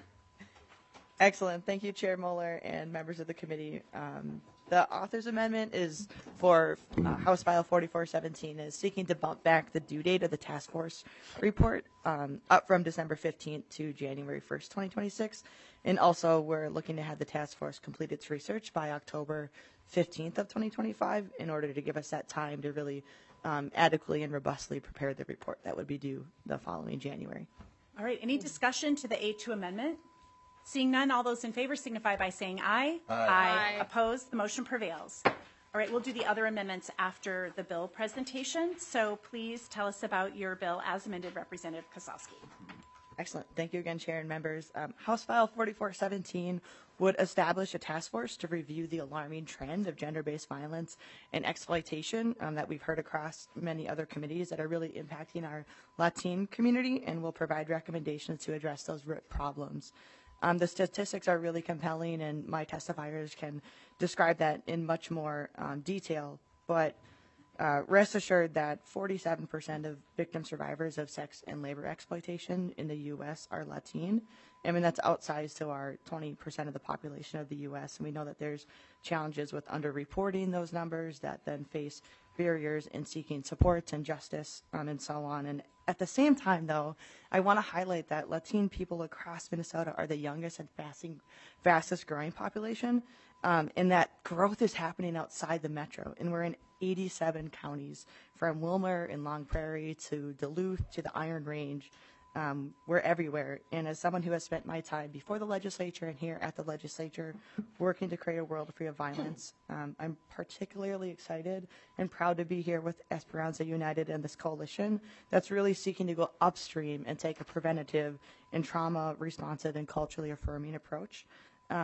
Excellent. Thank you, Chair Moeller and members of the committee. Um, the author's amendment is for uh, House File forty-four seventeen is seeking to bump back the due date of the task force report um, up from December fifteenth to January first, twenty twenty-six. And also we're looking to have the task force complete its research by October fifteenth of twenty twenty-five in order to give us that time to really um, adequately and robustly prepare the report that would be due the following January. All right, any discussion to the A two amendment? Seeing none, all those in favor signify by saying aye. Aye. Aye. Opposed? The motion prevails. All right, we'll do the other amendments after the bill presentation. So please tell us about your bill as amended, Representative Kozlowski. Excellent. Thank you again, Chair and members. Um, House File forty-four seventeen would establish a task force to review the alarming trend of gender-based violence and exploitation um, that we've heard across many other committees that are really impacting our Latine community, and will provide recommendations to address those root problems. Um, the statistics are really compelling, and my testifiers can describe that in much more um, detail, but uh, rest assured that forty-seven percent of victim survivors of sex and labor exploitation in the U S are Latine. I mean, that's outsized to our twenty percent of the population of the U S, and we know that there's challenges with underreporting those numbers that then face barriers in seeking support and justice um, and so on. And at the same time, though, I want to highlight that Latine people across Minnesota are the youngest and fasting, fastest growing population, um, and that growth is happening outside the metro. And we're in eighty-seven counties, from Wilmer and Long Prairie to Duluth to the Iron Range. Um, we're everywhere. And as someone who has spent my time before the legislature and here at the legislature working to create a world free of violence, um, I'm particularly excited and proud to be here with Esperanza United and this coalition that's really seeking to go upstream and take a preventative and trauma responsive and culturally affirming approach. Um,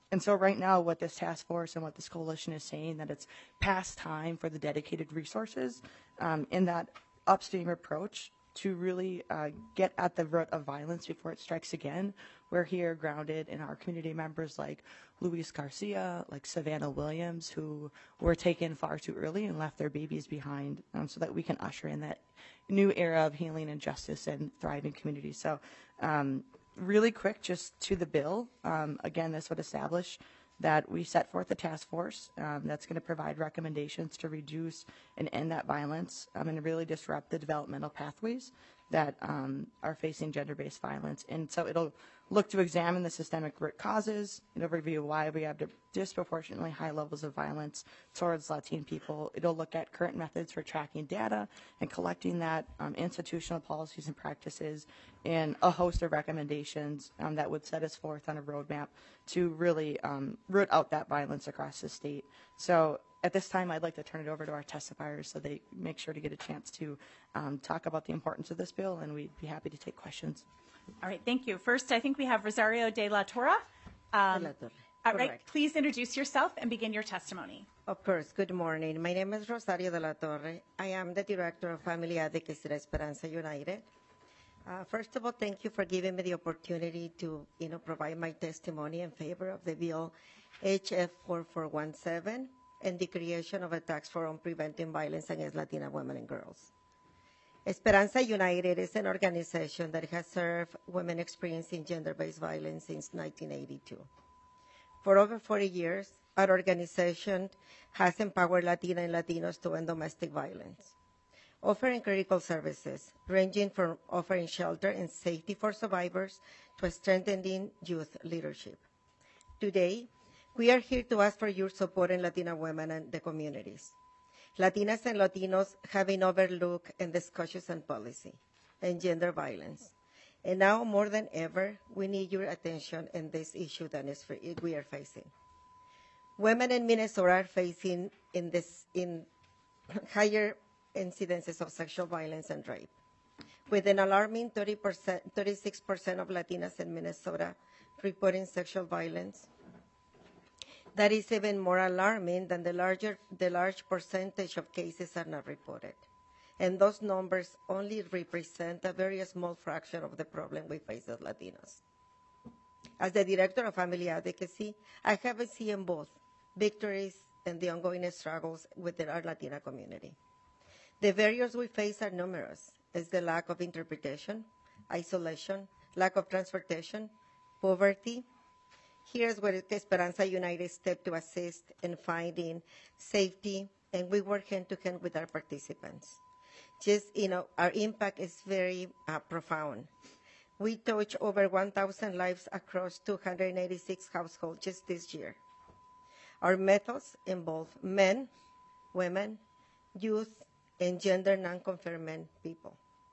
And so right now, what this task force and what this coalition is saying, that it's past time for the dedicated resources um, in that upstream approach to really uh, get at the root of violence before it strikes again. We're here grounded in our community members like Luis Garcia, like Savannah Williams, who were taken far too early and left their babies behind, um, so that we can usher in that new era of healing and justice and thriving communities. So um, really quick, just to the bill, um, again, this would establish that we set forth a task force um, that's going to provide recommendations to reduce and end that violence um, and really disrupt the developmental pathways that um, are facing gender-based violence. And so it'll look to examine the systemic root causes, it'll review why we have disproportionately high levels of violence towards Latin people. It'll look at current methods for tracking data and collecting that, um, institutional policies and practices, and a host of recommendations um, that would set us forth on a roadmap to really um, root out that violence across the state. So at this time, I'd like to turn it over to our testifiers so they make sure to get a chance to um, talk about the importance of this bill, and we'd be happy to take questions. All right, thank you. First, I think we have Rosario de la Torre. Um, De la Torre. all right, Correct. please introduce yourself and begin your testimony. Of course. Good morning. My name is Rosario de la Torre. I am the director of Family Advocacy at Esperanza United. Uh, first of all, thank you for giving me the opportunity to, you know, provide my testimony in favor of the bill H F four four one seven and the creation of a task force on preventing violence against Latina women and girls. Esperanza United is an organization that has served women experiencing gender-based violence since nineteen eighty-two. For over forty years, our organization has empowered Latina and Latinos to end domestic violence, offering critical services ranging from offering shelter and safety for survivors to strengthening youth leadership. Today, we are here to ask for your support in Latina women and the communities. Latinas and Latinos have been overlooked in discussions and policy and gender violence. And now more than ever, we need your attention in this issue that is we are facing. Women in Minnesota are facing in this in higher incidences of sexual violence and rape, with an alarming thirty percent, thirty-six percent of Latinas in Minnesota reporting sexual violence. That is even more alarming than the larger, the large percentage of cases are not reported. And those numbers only represent a very small fraction of the problem we face as Latinos. As the director of Family Advocacy, I have seen both victories and the ongoing struggles within our Latina community. The barriers we face are numerous. It's the lack of interpretation, isolation, lack of transportation, poverty. Here's where Esperanza United stepped to assist in finding safety, and we work hand to hand with our participants. Just, you know, our impact is very uh, profound. We touch over one thousand lives across two hundred eighty-six households just this year. Our methods involve men, women, youth, and gender non-conforming people.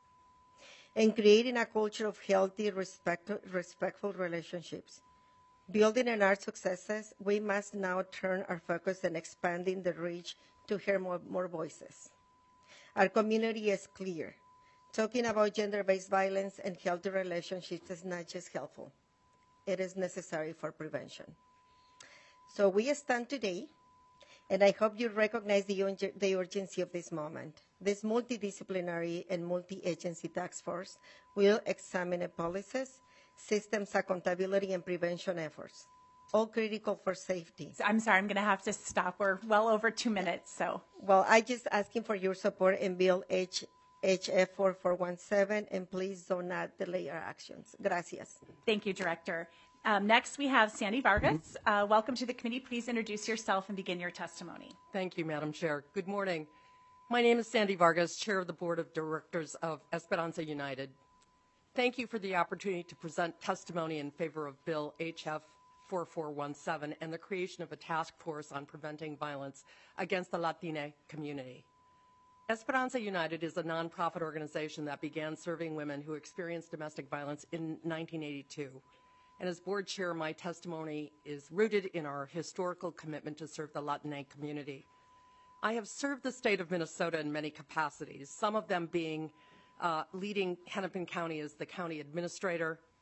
In creating a culture of healthy, respect, respectful relationships, building on our successes, we must now turn our focus on expanding the reach to hear more, more voices. Our community is clear. Talking about gender-based violence and healthy relationships is not just helpful. It is necessary for prevention. So we stand today, and I hope you recognize the, the urgency of this moment. This multidisciplinary and multi-agency task force will examine the policies, systems, accountability, and prevention efforts, all critical for safety. I'm sorry, I'm going to have to stop. We're well over two minutes, so. Well, I just asking for your support in Bill H F four four one seven, and please do not delay our actions. Gracias. Thank you, Director. Um, next, we have Sandy Vargas. Uh, welcome to the committee. Please introduce yourself and begin your testimony. Thank you, Madam Chair. Good morning. My name is Sandy Vargas, Chair of the Board of Directors of Esperanza United. Thank you for the opportunity to present testimony in favor of Bill H F four four one seven and the creation of a task force on preventing violence against the Latina community. Esperanza United is a nonprofit organization that began serving women who experienced domestic violence in nineteen eighty-two. And as board chair, my testimony is rooted in our historical commitment to serve the Latina community. I have served the state of Minnesota in many capacities, some of them being uh, leading Hennepin County as the county administrator,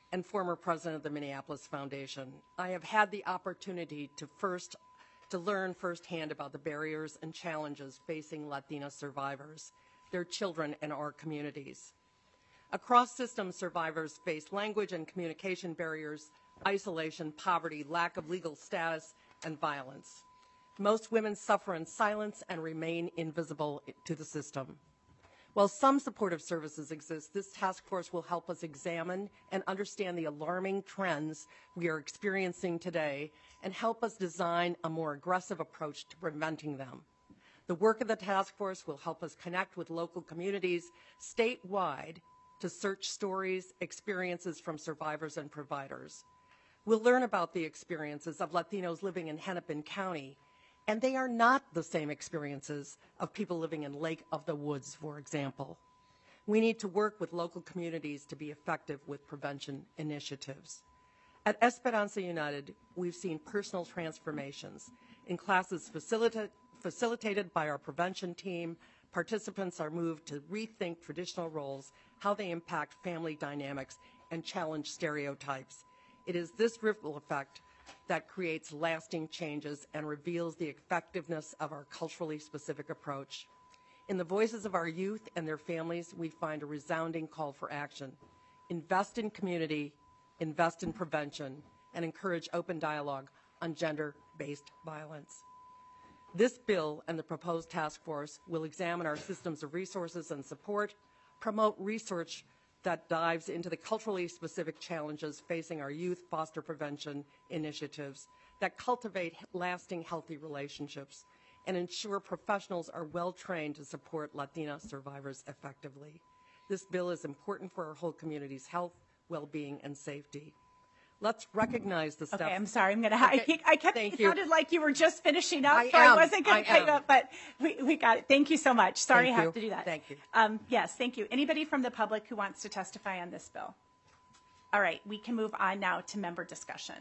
and former president of the Minneapolis Foundation. I have had the opportunity to first to learn firsthand about the barriers and challenges facing Latina survivors, their children, and our communities. Across systems, survivors face language and communication barriers, isolation, poverty, lack of legal status, and violence. Most women suffer in silence and remain invisible to the system. While some supportive services exist, this task force will help us examine and understand the alarming trends we are experiencing today and help us design a more aggressive approach to preventing them. The work of the task force will help us connect with local communities statewide to search stories, experiences from survivors and providers. We'll learn about the experiences of Latinos living in Hennepin County, and they are not the same experiences of people living in Lake of the Woods, for example. We need to work with local communities to be effective with prevention initiatives. At Esperanza United, we've seen personal transformations. In classes facilita- facilitated by our prevention team, participants are moved to rethink traditional roles, how they impact family dynamics, and challenge stereotypes. It is this ripple effect that creates lasting changes and reveals the effectiveness of our culturally specific approach. In the voices of our youth and their families, we find a resounding call for action. Invest in community, invest in prevention, and encourage open dialogue on gender-based violence. This bill and the proposed task force will examine our systems of resources and support, promote research that dives into the culturally specific challenges facing our youth foster prevention initiatives, that cultivate lasting healthy relationships, and ensure professionals are well trained to support Latina survivors effectively. This bill is important for our whole community's health, well-being, and safety. Let's recognize the steps. Okay, I'm sorry. I'm going to. Okay, I kept. thank It you. sounded like you were just finishing up, I so am, I wasn't going I to cut you am. up, but we, we got it. Thank you so much. Sorry, Thank I have you. to do that. Thank you. Um, yes, thank you. Anybody from the public who wants to testify on this bill? All right, we can move on now to member discussion.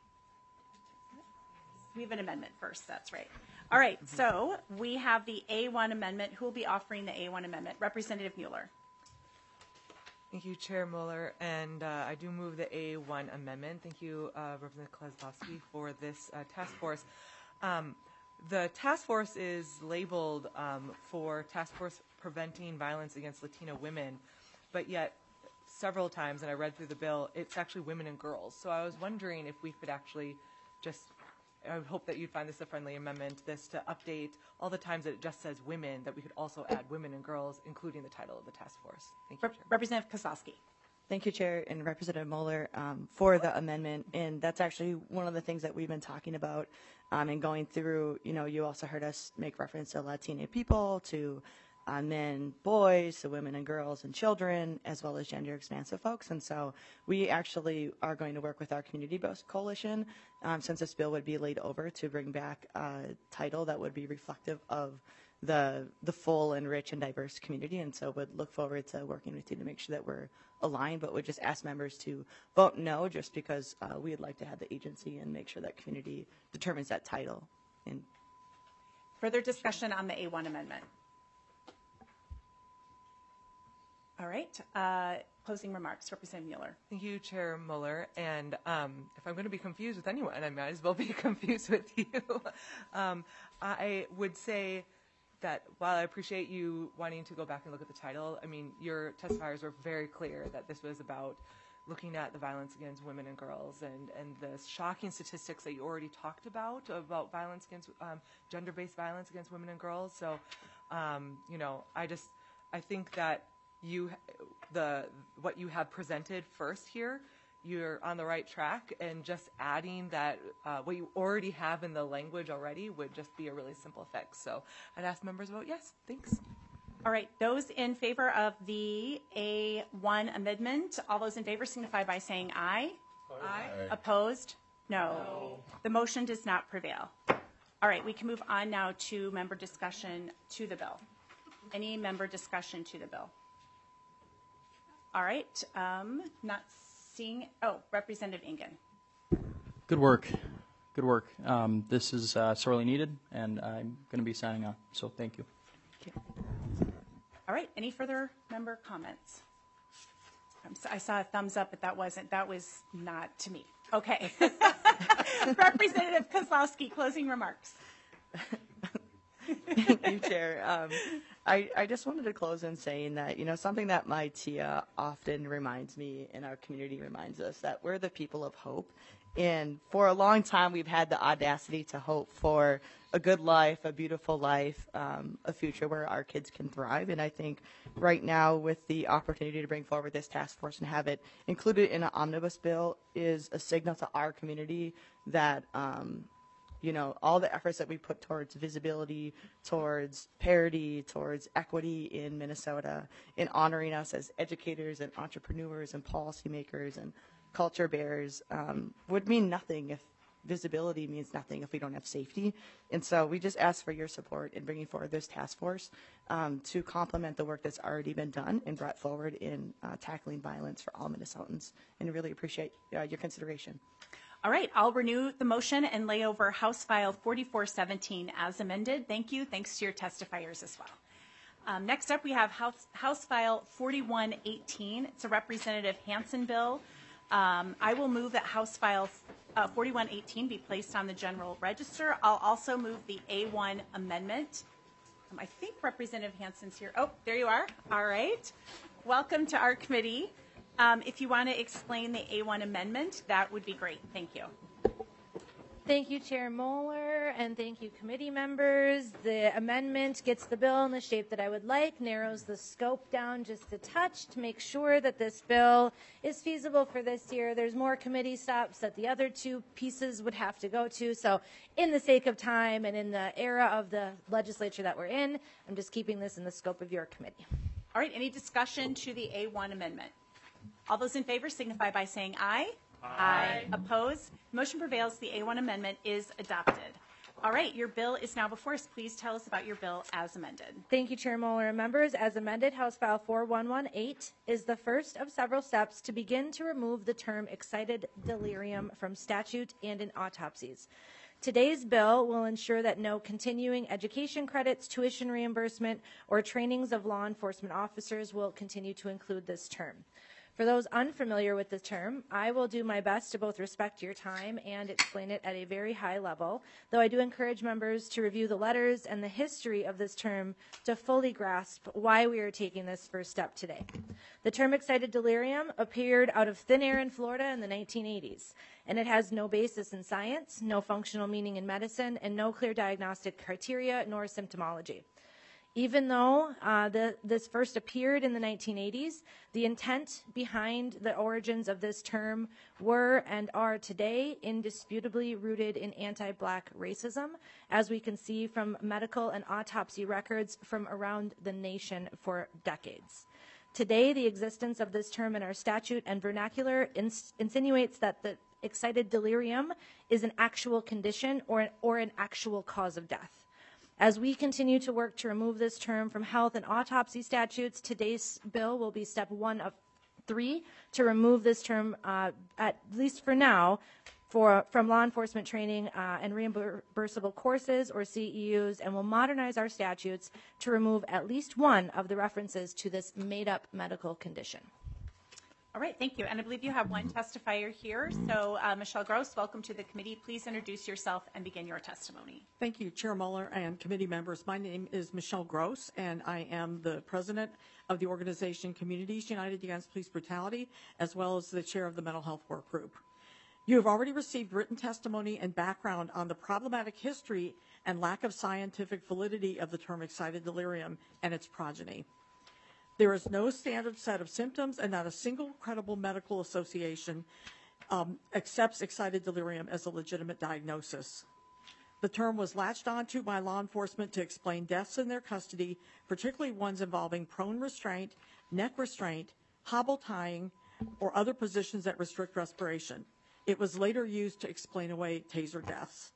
We have an amendment first. That's right. All right, so we have the A one amendment. Who will be offering the A one amendment? Representative Mueller. Thank you, Chair Mueller, and uh, I do move the A one amendment. Thank you, uh, Representative Klesbowski, for this uh, task force. Um, the task force is labeled um, for Task Force Preventing Violence Against Latino Women, but yet several times, and I read through the bill, it's actually women and girls. So I was wondering if we could actually just, I would hope that you'd find this a friendly amendment, this to update all the times that it just says women, that we could also add women and girls, including the title of the task force. Thank you, Chair. Representative Kozlowski. Thank you, Chair, and Representative Mueller um, for the amendment. And that's actually one of the things that we've been talking about um, and going through. You know, you also heard us make reference to Latina people, to uh, men, boys, to women and girls and children, as well as gender expansive folks. And so we actually are going to work with our community-based coalition, um, since this bill would be laid over, to bring back a title that would be reflective of the the full and rich and diverse community. And so would look forward to working with you to make sure that we're aligned, but would just ask members to vote no, just because uh, we would like to have the agency and make sure that community determines that title. And Further discussion on the A one amendment. All right. Uh, closing remarks, Representative Mueller. Thank you, Chair Mueller. And um, if I'm going to be confused with anyone, I might as well be confused with you. um, I would say that while I appreciate you wanting to go back and look at the title, I mean, your testifiers were very clear that this was about looking at the violence against women and girls and, and the shocking statistics that you already talked about, about violence against, um, gender-based violence against women and girls. So, um, you know, I just, I think that you, the, what you have presented first here, you're on the right track, and just adding that, uh, what you already have in the language already would just be a really simple fix. So I'd ask members to vote yes. Thanks. All right. Those in favor of the A one amendment, all those in favor signify by saying aye. Aye. Aye. Opposed? No. No. The motion does not prevail. All right. We can move on now to member discussion to the bill. Any member discussion to the bill? All right. Um, not seeing. Oh, Representative Engen. Good work. Good work. Um, this is uh, sorely needed, and I'm going to be signing on. So thank you. All right. Any further member comments? I'm so- I saw a thumbs up, but that wasn't, that was not to me. Okay. Representative Kozlowski, closing remarks. Thank you, Chair. Um, I, I just wanted to close in saying that, you know, something that my Tia often reminds me and our community reminds us that we're the people of hope. And for a long time, we've had the audacity to hope for a good life, a beautiful life, um, a future where our kids can thrive. And I think right now, with the opportunity to bring forward this task force and have it included in an omnibus bill is a signal to our community that, um, you know, all the efforts that we put towards visibility, towards parity, towards equity in Minnesota, in honoring us as educators and entrepreneurs and policymakers and culture bearers, um, would mean nothing if visibility means nothing if we don't have safety. And so we just ask for your support in bringing forward this task force um, to complement the work that's already been done and brought forward in uh, tackling violence for all Minnesotans. And really appreciate uh, your consideration. All right, I'll renew the motion and lay over House File forty-four seventeen as amended. Thank you. Thanks to your testifiers as well. Um, next up, we have House, House File forty-one eighteen. It's a Representative Hansen bill. Um, I will move that House File uh, forty-one eighteen be placed on the General Register. I'll also move the A one amendment. Um, I think Representative Hansen's here. Oh, there you are. All right. Welcome to our committee. Um, if you want to explain the A one amendment, that would be great. Thank you. Thank you, Chair Moeller, and thank you, committee members. The amendment gets the bill in the shape that I would like, narrows the scope down just a touch to make sure that this bill is feasible for this year. There's more committee stops that the other two pieces would have to go to. So in the sake of time and in the era of the legislature that we're in, I'm just keeping this in the scope of your committee. All right, any discussion to the A one amendment? All those in favor signify by saying aye. Aye. Opposed? Motion prevails. The A one amendment is adopted. All right, your bill is now before us. Please tell us about your bill as amended. Thank you, Chair Moeller and members. As amended, House File forty-one eighteen is the first of several steps to begin to remove the term excited delirium from statute and in autopsies. Today's bill will ensure that no continuing education credits, tuition reimbursement, or trainings of law enforcement officers will continue to include this term. For those unfamiliar with the term, I will do my best to both respect your time and explain it at a very high level, though I do encourage members to review the letters and the history of this term to fully grasp why we are taking this first step today. The term excited delirium appeared out of thin air in Florida in the nineteen eighties, and it has no basis in science, no functional meaning in medicine, and no clear diagnostic criteria nor symptomology. Even though uh, the, this first appeared in the nineteen eighties, the intent behind the origins of this term were and are today indisputably rooted in anti-black racism, as we can see from medical and autopsy records from around the nation for decades. Today, the existence of this term in our statute and vernacular ins- insinuates that the excited delirium is an actual condition or, or an actual cause of death. As we continue to work to remove this term from health and autopsy statutes, today's bill will be step one of three to remove this term, uh, at least for now, for, from law enforcement training uh, and reimbursable courses or C E Us, and will modernize our statutes to remove at least one of the references to this made-up medical condition. All right, thank you. And I believe you have one testifier here. So, uh, Michelle Gross, welcome to the committee. Please introduce yourself and begin your testimony. Thank you, Chair Mueller and committee members. My name is Michelle Gross, and I am the president of the organization Communities United Against Police Brutality, as well as the chair of the Mental Health Work Group. You have already received written testimony and background on the problematic history and lack of scientific validity of the term excited delirium and its progeny. There is no standard set of symptoms, and not a single credible medical association um, accepts excited delirium as a legitimate diagnosis. The term was latched onto by law enforcement to explain deaths in their custody, particularly ones involving prone restraint, neck restraint, hobble tying, or other positions that restrict respiration. It was later used to explain away taser deaths.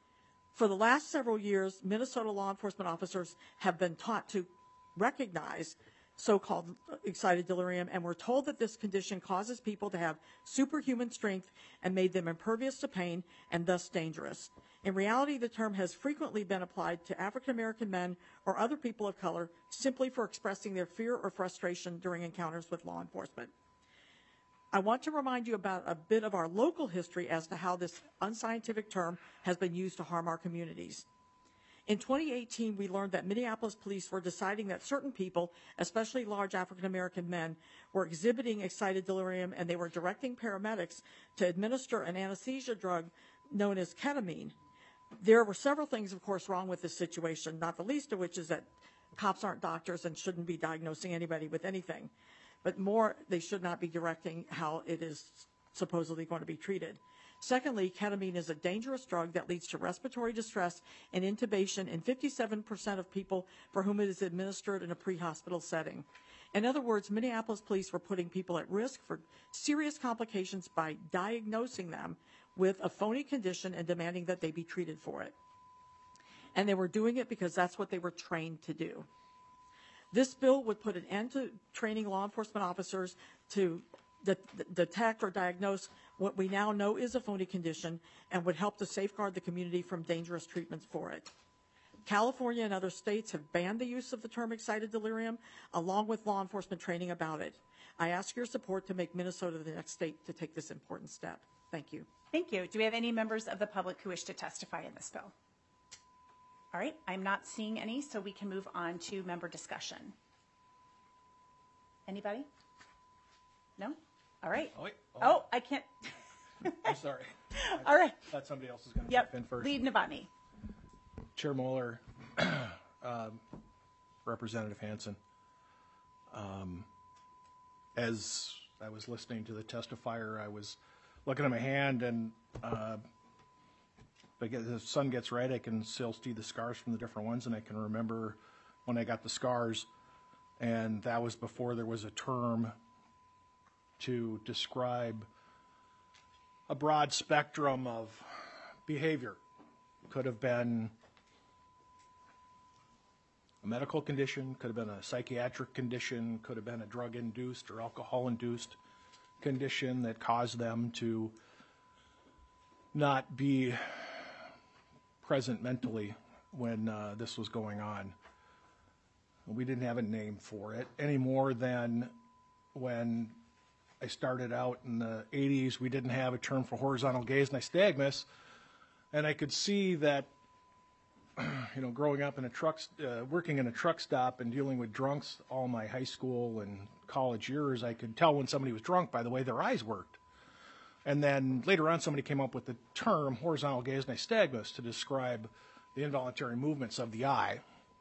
For the last several years, Minnesota law enforcement officers have been taught to recognize so-called excited delirium, and we're told that this condition causes people to have superhuman strength and made them impervious to pain and thus dangerous. In reality, the term has frequently been applied to African American men or other people of color simply for expressing their fear or frustration during encounters with law enforcement. I want to remind you about a bit of our local history as to how this unscientific term has been used to harm our communities. In twenty eighteen, we learned that Minneapolis police were deciding that certain people, especially large African American men, were exhibiting excited delirium, and they were directing paramedics to administer an anesthesia drug known as ketamine. There were several things, of course, wrong with this situation, not the least of which is that cops aren't doctors and shouldn't be diagnosing anybody with anything. But more, they should not be directing how it is supposedly going to be treated. Secondly, ketamine is a dangerous drug that leads to respiratory distress and intubation in fifty-seven percent of people for whom it is administered in a pre-hospital setting. In other words, Minneapolis police were putting people at risk for serious complications by diagnosing them with a phony condition and demanding that they be treated for it. And they were doing it because that's what they were trained to do. This bill would put an end to training law enforcement officers to de- detect or diagnose what we now know is a phony condition and would help to safeguard the community from dangerous treatments for it. California and other states have banned the use of the term excited delirium, along with law enforcement training about it. I ask your support to make Minnesota the next state to take this important step. Thank you. Thank you. Do we have any members of the public who wish to testify in this bill? All right, I'm not seeing any, so we can move on to member discussion. Anybody? No? All right. Oh, wait. Oh, I can't. I'm sorry. All right. I thought somebody else was going to Yep. jump in first. Lead Novotny. Chair Moeller, um, Representative Hansen. Um, as I was listening to the testifier, I was looking at my hand, and uh, as the sun gets right, I can still see the scars from the different ones, and I can remember when I got the scars, and that was before there was a term to describe a broad spectrum of behavior. Could have been a medical condition, could have been a psychiatric condition, could have been a drug-induced or alcohol-induced condition that caused them to not be present mentally when uh, this was going on. We didn't have a name for it any more than when I started out in the eighties, we didn't have a term for horizontal gaze nystagmus, and I could see that, you know, growing up in a truck, uh, working in a truck stop and dealing with drunks all my high school and college years, I could tell when somebody was drunk by the way their eyes worked. And then later on, somebody came up with the term horizontal gaze nystagmus to describe the involuntary movements of the eye.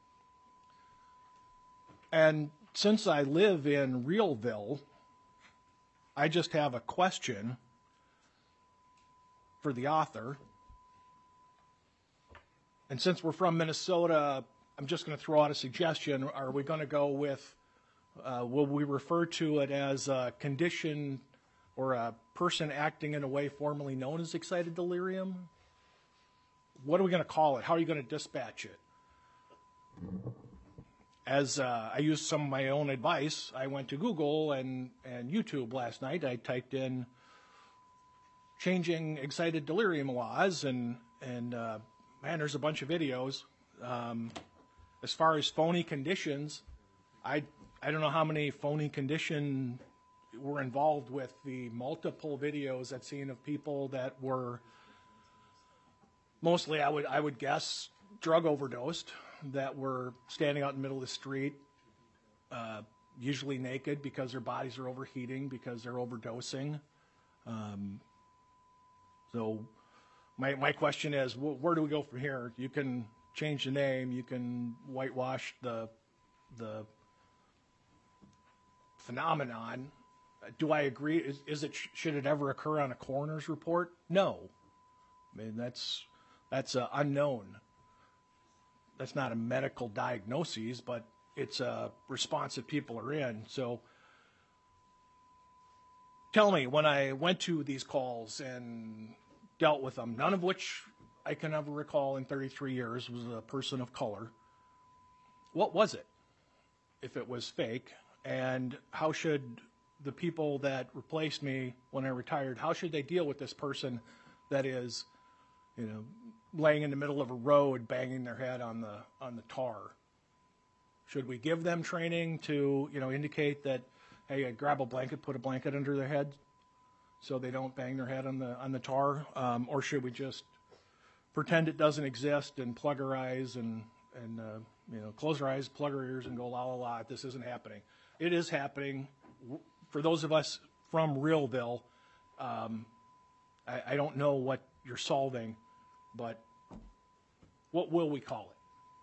And since I live in Realville, I just have a question for the author. And since we're from Minnesota, I'm just going to throw out a suggestion. Are we going to go with, uh, will we refer to it as a condition or a person acting in a way formerly known as excited delirium? What are we going to call it? How are you going to dispatch it? As uh, I used some of my own advice, I went to Google and, and YouTube last night. I typed in changing excited delirium laws, and, and uh, man, there's a bunch of videos. Um, as far as phony conditions, I, I don't know how many phony condition were involved with the multiple videos I've seen of people that were mostly, I would, I would guess, drug overdosed, that were standing out in the middle of the street, uh, usually naked because their bodies are overheating because they're overdosing. Um, so my, my question is, wh- where do we go from here? You can change the name, you can whitewash the, the phenomenon. Do I agree? Is, is it, should it ever occur on a coroner's report? No. I mean, that's, that's uh, unknown. That's not a medical diagnosis, but it's a response that people are in. So tell me, when I went to these calls and dealt with them, none of which I can ever recall in thirty-three years was a person of color, what was it if it was fake? And how should the people that replaced me when I retired, how should they deal with this person that is, you know, laying in the middle of a road, banging their head on the on the tar? Should we give them training to, you know, indicate that, hey, grab a blanket, put a blanket under their head? so they don't bang their head on the, on the tar? Um, or should we just pretend it doesn't exist and plug our eyes and, and, uh, you know, close our eyes, plug our ears and go la la la, this isn't happening. It is happening. For those of us from Realville, um, I, I don't know what you're solving, but what will we call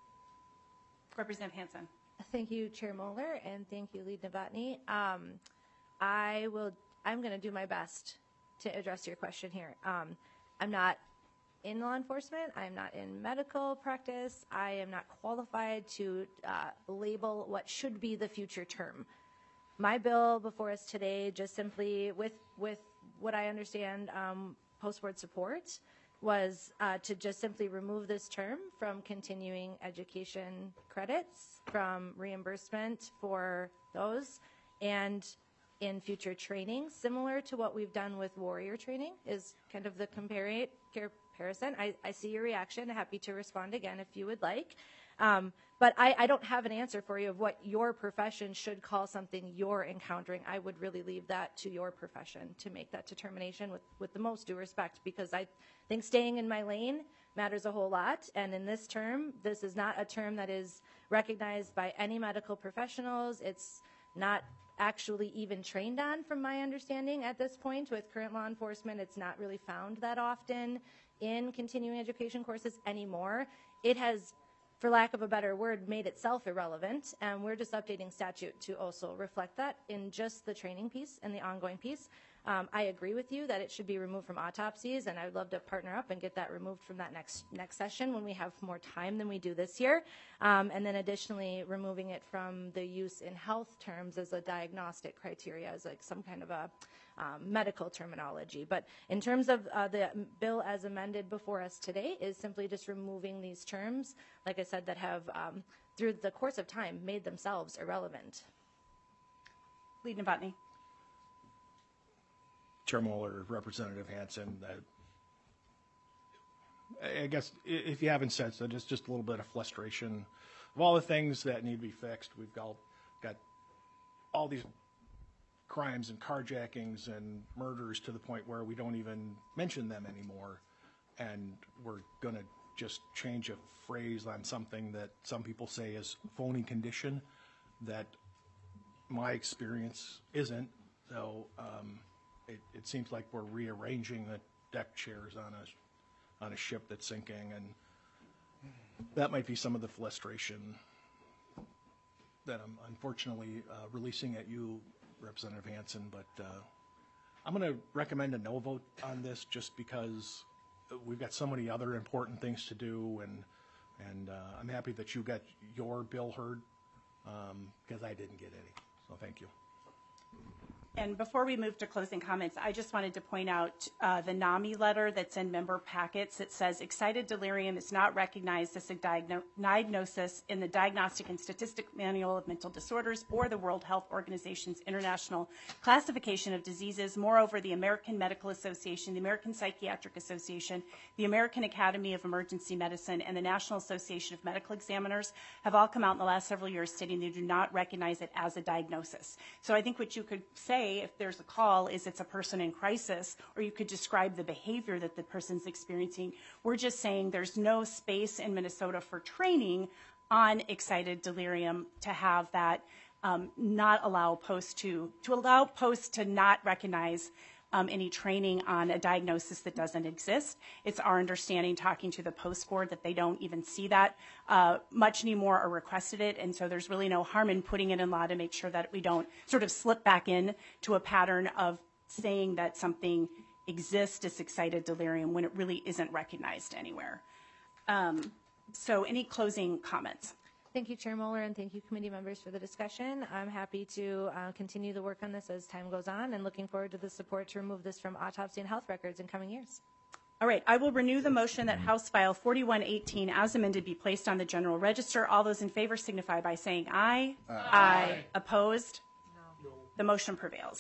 it? Representative Hansen. Thank you, Chair Moeller, and thank you, Lead Novotny. Um, I will, I'm going to do my best to address your question here. Um, I'm not in law enforcement. I'm not in medical practice. I am not qualified to uh, label what should be the future term. My bill before us today just simply, with, with what I understand um, post-board support, was uh, to just simply remove this term from continuing education credits, from reimbursement for those, and in future training, similar to what we've done with warrior training, is kind of the compari- comparison. I, I see your reaction. Happy to respond again if you would like. Um, but I, I don't have an answer for you of what your profession should call something you're encountering. I would really leave that to your profession to make that determination with, with the most due respect, because I think staying in my lane matters a whole lot. And in this term, this is not a term that is recognized by any medical professionals. It's not actually even trained on, from my understanding at this point. With current law enforcement, it's not really found that often in continuing education courses anymore. It has, for lack of a better word, made itself irrelevant, and we're just updating statute to also reflect that in just the training piece and the ongoing piece. Um, I agree with you that it should be removed from autopsies, and I'd love to partner up and get that removed from that next next session when we have more time than we do this year. Um, and then additionally, removing it from the use in health terms as a diagnostic criteria, as like some kind of a um, medical terminology. But in terms of uh, the bill as amended before us today, is simply just removing these terms, like I said, that have um, through the course of time made themselves irrelevant. Lead Novotny. Chair Moeller, Representative Hansen, uh, I guess if you haven't sensed it, it's just a little bit of frustration of all the things that need to be fixed. We've got, got all these crimes and carjackings and murders to the point where we don't even mention them anymore. And we're going to just change a phrase on something that some people say is phony condition that my experience isn't. So, um, It, it seems like we're rearranging the deck chairs on a on a ship that's sinking, and that might be some of the frustration that I'm unfortunately uh, releasing at you, Representative Hansen. But uh, I'm going to recommend a no vote on this, just because we've got so many other important things to do, and and uh, I'm happy that you got your bill heard, um, because I didn't get any. So thank you. And before we move to closing comments, I just wanted to point out uh, the NAMI letter that's in member packets. It says excited delirium is not recognized as a diagno- diagnosis in the Diagnostic and Statistic Manual of Mental Disorders or the World Health Organization's International Classification of Diseases. Moreover, the American Medical Association, the American Psychiatric Association, the American Academy of Emergency Medicine, and the National Association of Medical Examiners have all come out in the last several years stating they do not recognize it as a diagnosis. So I think what you could say, if there's a call, is it's a person in crisis, or you could describe the behavior that the person's experiencing. We're just saying there's no space in Minnesota for training on excited delirium to have that um, not allow posts to, to allow posts to not recognize um, any training on a diagnosis that doesn't exist. It's our understanding, talking to the post board, that they don't even see that uh, much anymore or requested it. And so there's really no harm in putting it in law to make sure that we don't sort of slip back in to a pattern of saying that something exists as excited delirium when it really isn't recognized anywhere. Um, so any closing comments? Thank you, Chair Moeller, and thank you, committee members, for the discussion. I'm happy to uh, continue the work on this as time goes on, and looking forward to the support to remove this from autopsy and health records in coming years. All right, I will renew the motion that House File forty-one eighteen as amended be placed on the general register. All those in favor signify by saying aye. Aye. Aye. Opposed? No. The motion prevails.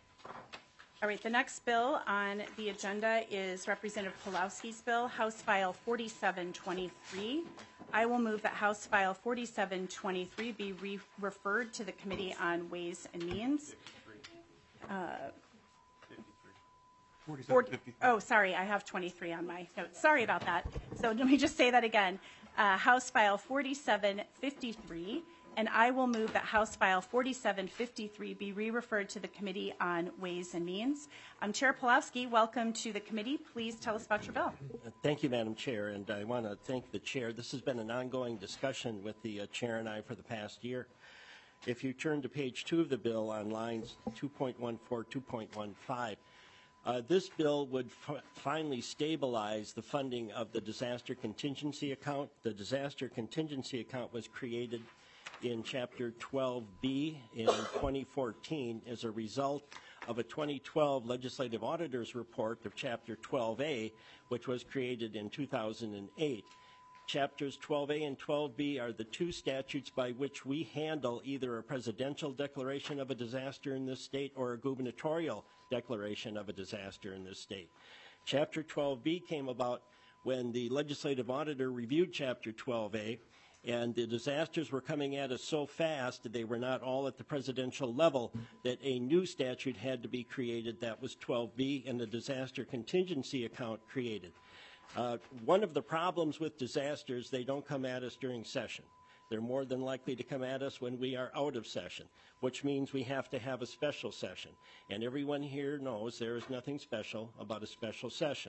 All right, the next bill on the agenda is Representative Pulowski's bill, House File forty-seven twenty-three. I will move that House File forty-seven twenty-three be re- referred to the Committee on Ways and Means. Uh, forty, oh, sorry, I have twenty-three on my notes. Sorry about that. So let me just say that again. Uh, House File forty-seven fifty-three, and I will move that House File forty-seven fifty-three be re-referred to the Committee on Ways and Means. Um, Chair Pawlowski, welcome to the committee. Please tell us about your bill. Thank you, Madam Chair, and I want to thank the Chair. This has been an ongoing discussion with the uh, Chair and I for the past year. If you turn to page two of the bill on lines two point one four, two point one five, uh, this bill would f finally stabilize the funding of the disaster contingency account. The disaster contingency account was created in Chapter twelve B in twenty fourteen as a result of a twenty twelve Legislative Auditor's Report of Chapter twelve A, which was created in two thousand eight. Chapters twelve A and twelve B are the two statutes by which we handle either a presidential declaration of a disaster in this state or a gubernatorial declaration of a disaster in this state. Chapter twelve B came about when the legislative auditor reviewed Chapter twelve A, and the disasters were coming at us so fast that they were not all at the presidential level that a new statute had to be created. That was twelve B, and the disaster contingency account created. Uh, one of the problems with disasters, they don't come at us during session. They're more than likely to come at us when we are out of session, which means we have to have a special session. And everyone here knows there is nothing special about a special session.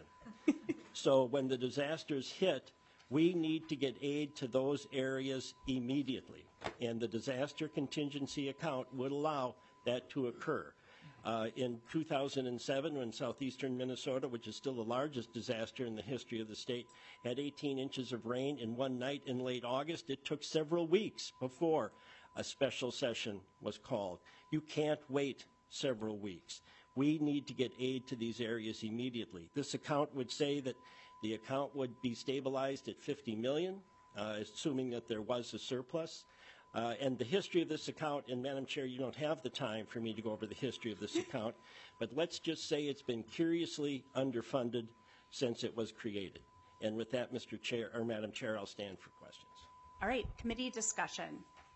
So when the disasters hit, we need to get aid to those areas immediately. And the disaster contingency account would allow that to occur. Uh, in two thousand seven, when southeastern Minnesota, which is still the largest disaster in the history of the state, had eighteen inches of rain in one night in late August, it took several weeks before a special session was called. You can't wait several weeks. We need to get aid to these areas immediately. This account would say that the account would be stabilized at fifty million dollars, uh, assuming that there was a surplus. Uh, and the history of this account, and Madam Chair, you don't have the time for me to go over the history of this account, but let's just say it's been curiously underfunded since it was created. And with that, Mister Chair, or Madam Chair, I'll stand for questions. All right, committee discussion.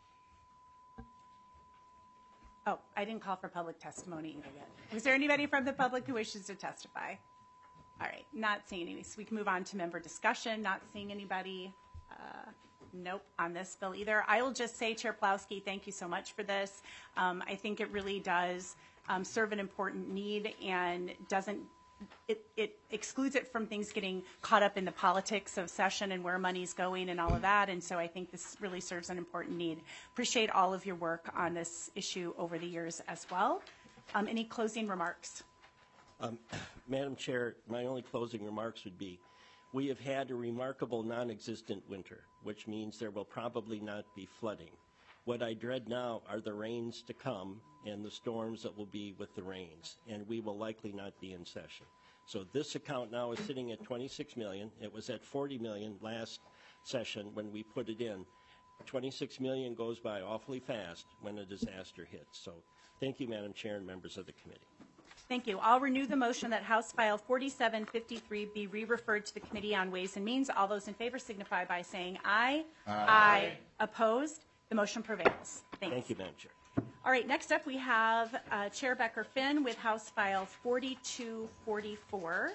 Oh, I didn't call for public testimony either yet. Was there anybody from the public who wishes to testify? All right, not seeing any, so we can move on to member discussion. Not seeing anybody. Uh, Nope, on this bill either. I will just say, Chair Pawlowski, thank you so much for this. Um, I think it really does um, serve an important need and doesn't, it, it excludes it from things getting caught up in the politics of session and where money's going and all of that. And so I think this really serves an important need. Appreciate all of your work on this issue over the years as well. Um, any closing remarks? Um, Madam Chair, my only closing remarks would be, we have had a remarkable non-existent winter, which means there will probably not be flooding. What I dread now are the rains to come and the storms that will be with the rains, and we will likely not be in session. So this account now is sitting at twenty-six million dollars. It was at forty million dollars last session when we put it in. twenty-six million dollars goes by awfully fast when a disaster hits. So thank you, Madam Chair and members of the committee. Thank you. I'll renew the motion that House File forty-seven fifty-three be re-referred to the Committee on Ways and Means. All those in favor signify by saying aye. Aye. Aye. Opposed? The motion prevails. Thanks. Thank you, Madam Chair. All right, next up we have uh, Chair Becker-Finn with House File forty-two forty-four.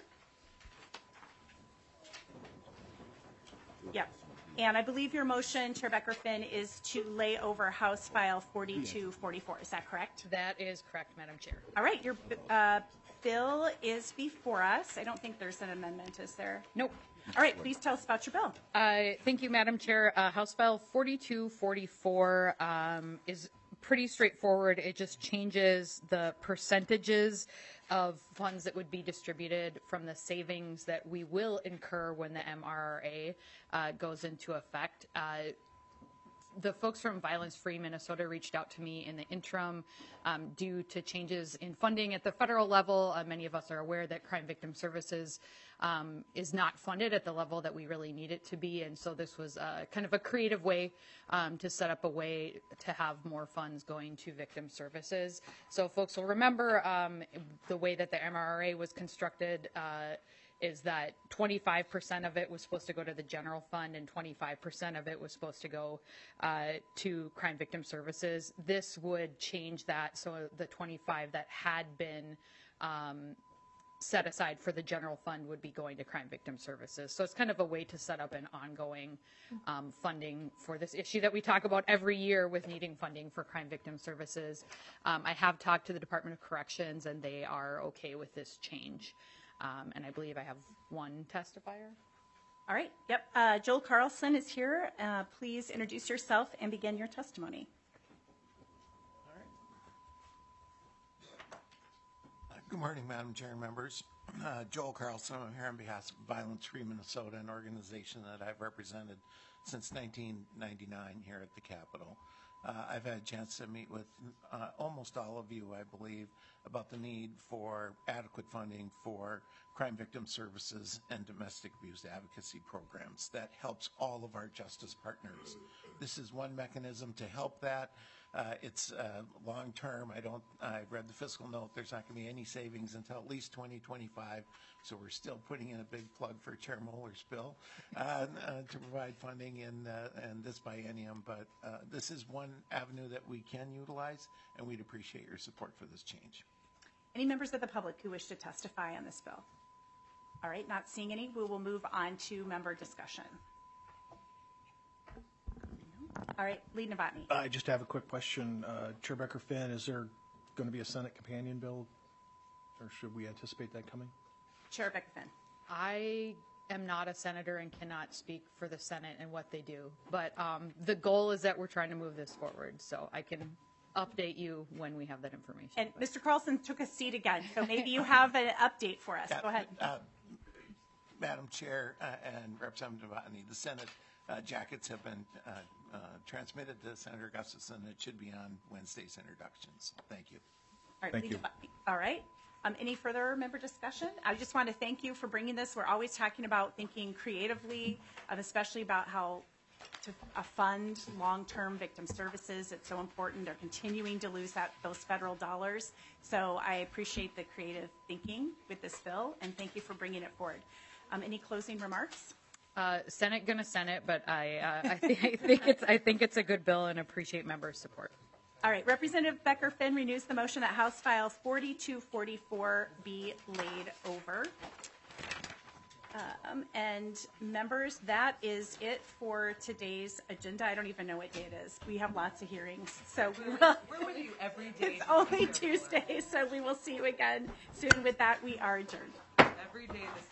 Yep. And I believe your motion, Chair Becker-Finn, is to lay over House File forty-two forty-four. Is that correct? That is correct, Madam Chair. All right, your uh, bill is before us. I don't think there's an amendment, is there? Nope. All right, please tell us about your bill. Uh, thank you, Madam Chair. Uh, House File forty-two forty-four um, is pretty straightforward. It just changes the percentages of funds that would be distributed from the savings that we will incur when the M R R A uh, goes into effect. Uh, the folks from Violence Free Minnesota reached out to me in the interim um, due to changes in funding at the federal level. Uh, many of us are aware that Crime Victim Services um, is not funded at the level that we really need it to be, and so this was uh, kind of a creative way um, to set up a way to have more funds going to victim services. So folks will remember um, the way that the M R R A was constructed uh, is that twenty-five percent of it was supposed to go to the general fund and twenty-five percent of it was supposed to go uh, to Crime Victim Services. This would change that, so the twenty-five that had been um, set aside for the general fund would be going to crime victim services. So it's kind of a way to set up an ongoing um, funding for this issue that we talk about every year with needing funding for crime victim services. Um, I have talked to the Department of Corrections, and they are okay with this change. Um, and I believe I have one testifier. All right. Yep. Uh, Joel Carlson is here. Uh, please introduce yourself and begin your testimony. Good morning, Madam Chair and members. Uh, Joel Carlson, I'm here on behalf of Violence Free Minnesota, an organization that I've represented since nineteen ninety-nine here at the Capitol. Uh, I've had a chance to meet with uh, almost all of you, I believe, about the need for adequate funding for crime victim services and domestic abuse advocacy programs that helps all of our justice partners. This is one mechanism to help that. Uh, it's uh, long-term. I don't, I've read the fiscal note. There's not going to be any savings until at least twenty twenty-five. So we're still putting in a big plug for Chair Moeller's bill uh, uh, to provide funding in, uh, in this biennium. But uh, this is one avenue that we can utilize, and we'd appreciate your support for this change. Any members of the public who wish to testify on this bill? All right, not seeing any, we will move on to member discussion. All right, Lee Novotny. I just have a quick question. Uh, Chair Becker Finn, is there going to be a Senate companion bill, or should we anticipate that coming? Chair Becker Finn. I am not a senator and cannot speak for the Senate and what they do, but um, the goal is that we're trying to move this forward, so I can update you when we have that information. And Mister Carlson took a seat again, so maybe you have an update for us. Yeah, Go ahead. Uh, Madam Chair uh, and Representative Novotny, the Senate uh, jackets have been uh, uh, transmitted to Senator Gustafson. It should be on Wednesday's introductions. Thank you. All right, Thank Lee you. Novotny. All right. Um, any further member discussion? I just want to thank you for bringing this. We're always talking about thinking creatively, um, especially about how to uh, fund long-term victim services. It's so important. They're continuing to lose that, those federal dollars. So I appreciate the creative thinking with this bill, and thank you for bringing it forward. Um, any closing remarks? Uh, Senate gonna Senate, but I, uh, I, think, I think it's I think it's a good bill and appreciate members' support. All right, Representative Becker Finn renews the motion that House File forty-two forty-four be laid over. Um, and members, that is it for today's agenda. I don't even know what day it is. We have lots of hearings, so we will. We're with you every day. It's only Tuesday, so we will see you again soon. With that, we are adjourned. Every day this